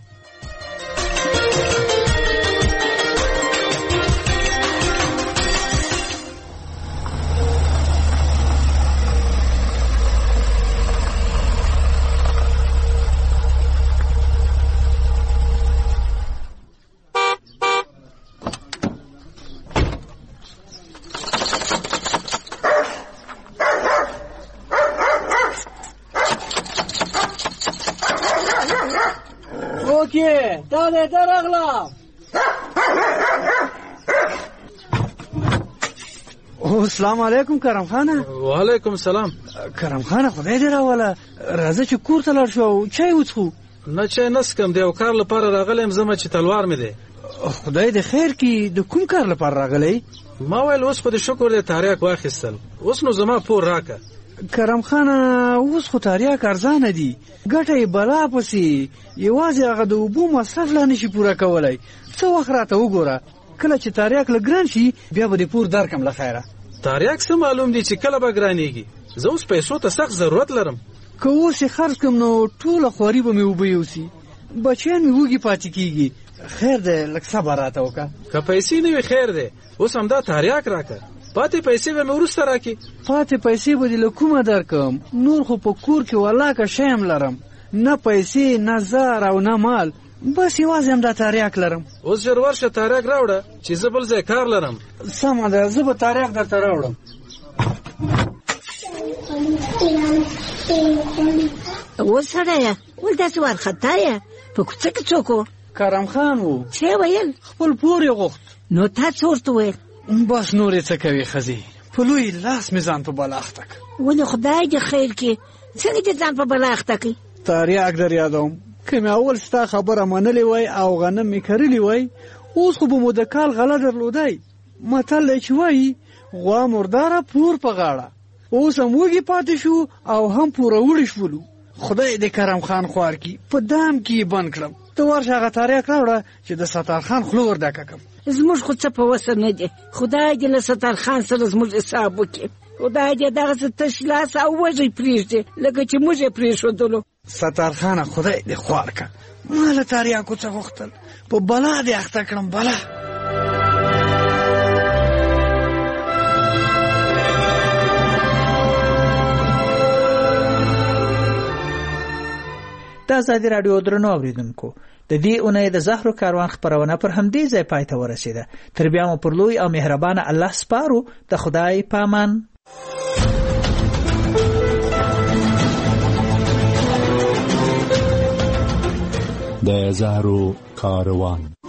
دا دې درغلا. السلام علیکم کرم خانه. وعلیکم سلام. کرم خانه خدای دې راوله، راځه چې کور ته لاړ شو او چای وڅښو. نه چای نسکم، د یو کار لپاره راغلی یم. زما چې تلوار مې دی. خدای دې خیر کړي. د کوم کار لپاره راغلی؟ ما ویل اوس خو د شکر د تاریاک واخیستل، اوس نو زما پور راکه. کرم خانه اوس خو تاریاک ارزانه دي، ګټه یې بلا پسې، یوازې هغه د اوبو مصرف لا نشي پوره کولی. څه وخت راته وګوره، کله چې تاریاک لږ ګران شي بیا به دې پور درکم له خیره. تاریاک څه معلوم دي چې کله به ګرانېږي؟ زه اوس پیسو ته سخت ضرورت لرم. که اوس یې خرڅ کړم نو ټوله خواري به مې اوبه یوسي، بچیان مې وږي پاتې کېږي. خیر دی لږ صبر راته وکړه. که پیسې نه وي خیر دی، اوس همدا تاریاک راکړه، پاتې پیسې به مې وروسته راکړي. پاتې پیسې به دې له کومه درکم؟ نور خو په کور کې ولاکه شی هم لرم، نه پیسې نه زر او نه مال، بس یوازې همدا تاریاک لرم. اوس ژر ورشه تاریاک راوړه چې زه بل ځای کار لرم. سمه ده، زه به تاریاک درته راوړم. اوس سړیه ولې داسې وارخطا یې؟ په کوڅه کې څوک و؟ کرم خان و. څه ویل؟ خپل پور یې غوښت. نو تا څه ورته ویل؟ بس نور یې څه کوي ښځې، په لوی لاس مې ځان په بلا اخته کړ. ولې خدای دې خیر کړي، څنګه دې ځان په بلا اخته کړي؟ تاریاک در یادوم، که مې اول ستا خبره منلې وای او غنم مې کرلی وای، اوس خو به مو د کال غله درلودی. متل دی چې وایي غوا مرداره پور په غاړه. اوس هم وږي پاتې شو او هم پوروړي شولو. خدای دې کرم خان خوار کړي، په دام کې یې بند کړم. ته ورشه هغه تاریاک راوړه چې د ستار خان خوله ور ډکه کړم. زموږ خو څه په وسه نه دی، خدای دې له ستار خان سره زموږ حساب وکړي. خدای دې دغسې تش لاس او وږی پرېږدي لکه چې موږ یې پرېښودلو. ستار خانه خدای دې خوار کړه، ما له تاریاکو څه غوښتل، په بلا دې اخته کړم. بلا د ازادي راډیو درنو اوریدونکو، د دې اونۍ د زهرو کاروان خبرونه پر همدې ځای پای ته ورسېده. تر بیا مو پر لوی او مهربانه الله سپارو. د خدای پامان. د زهرو کاروان.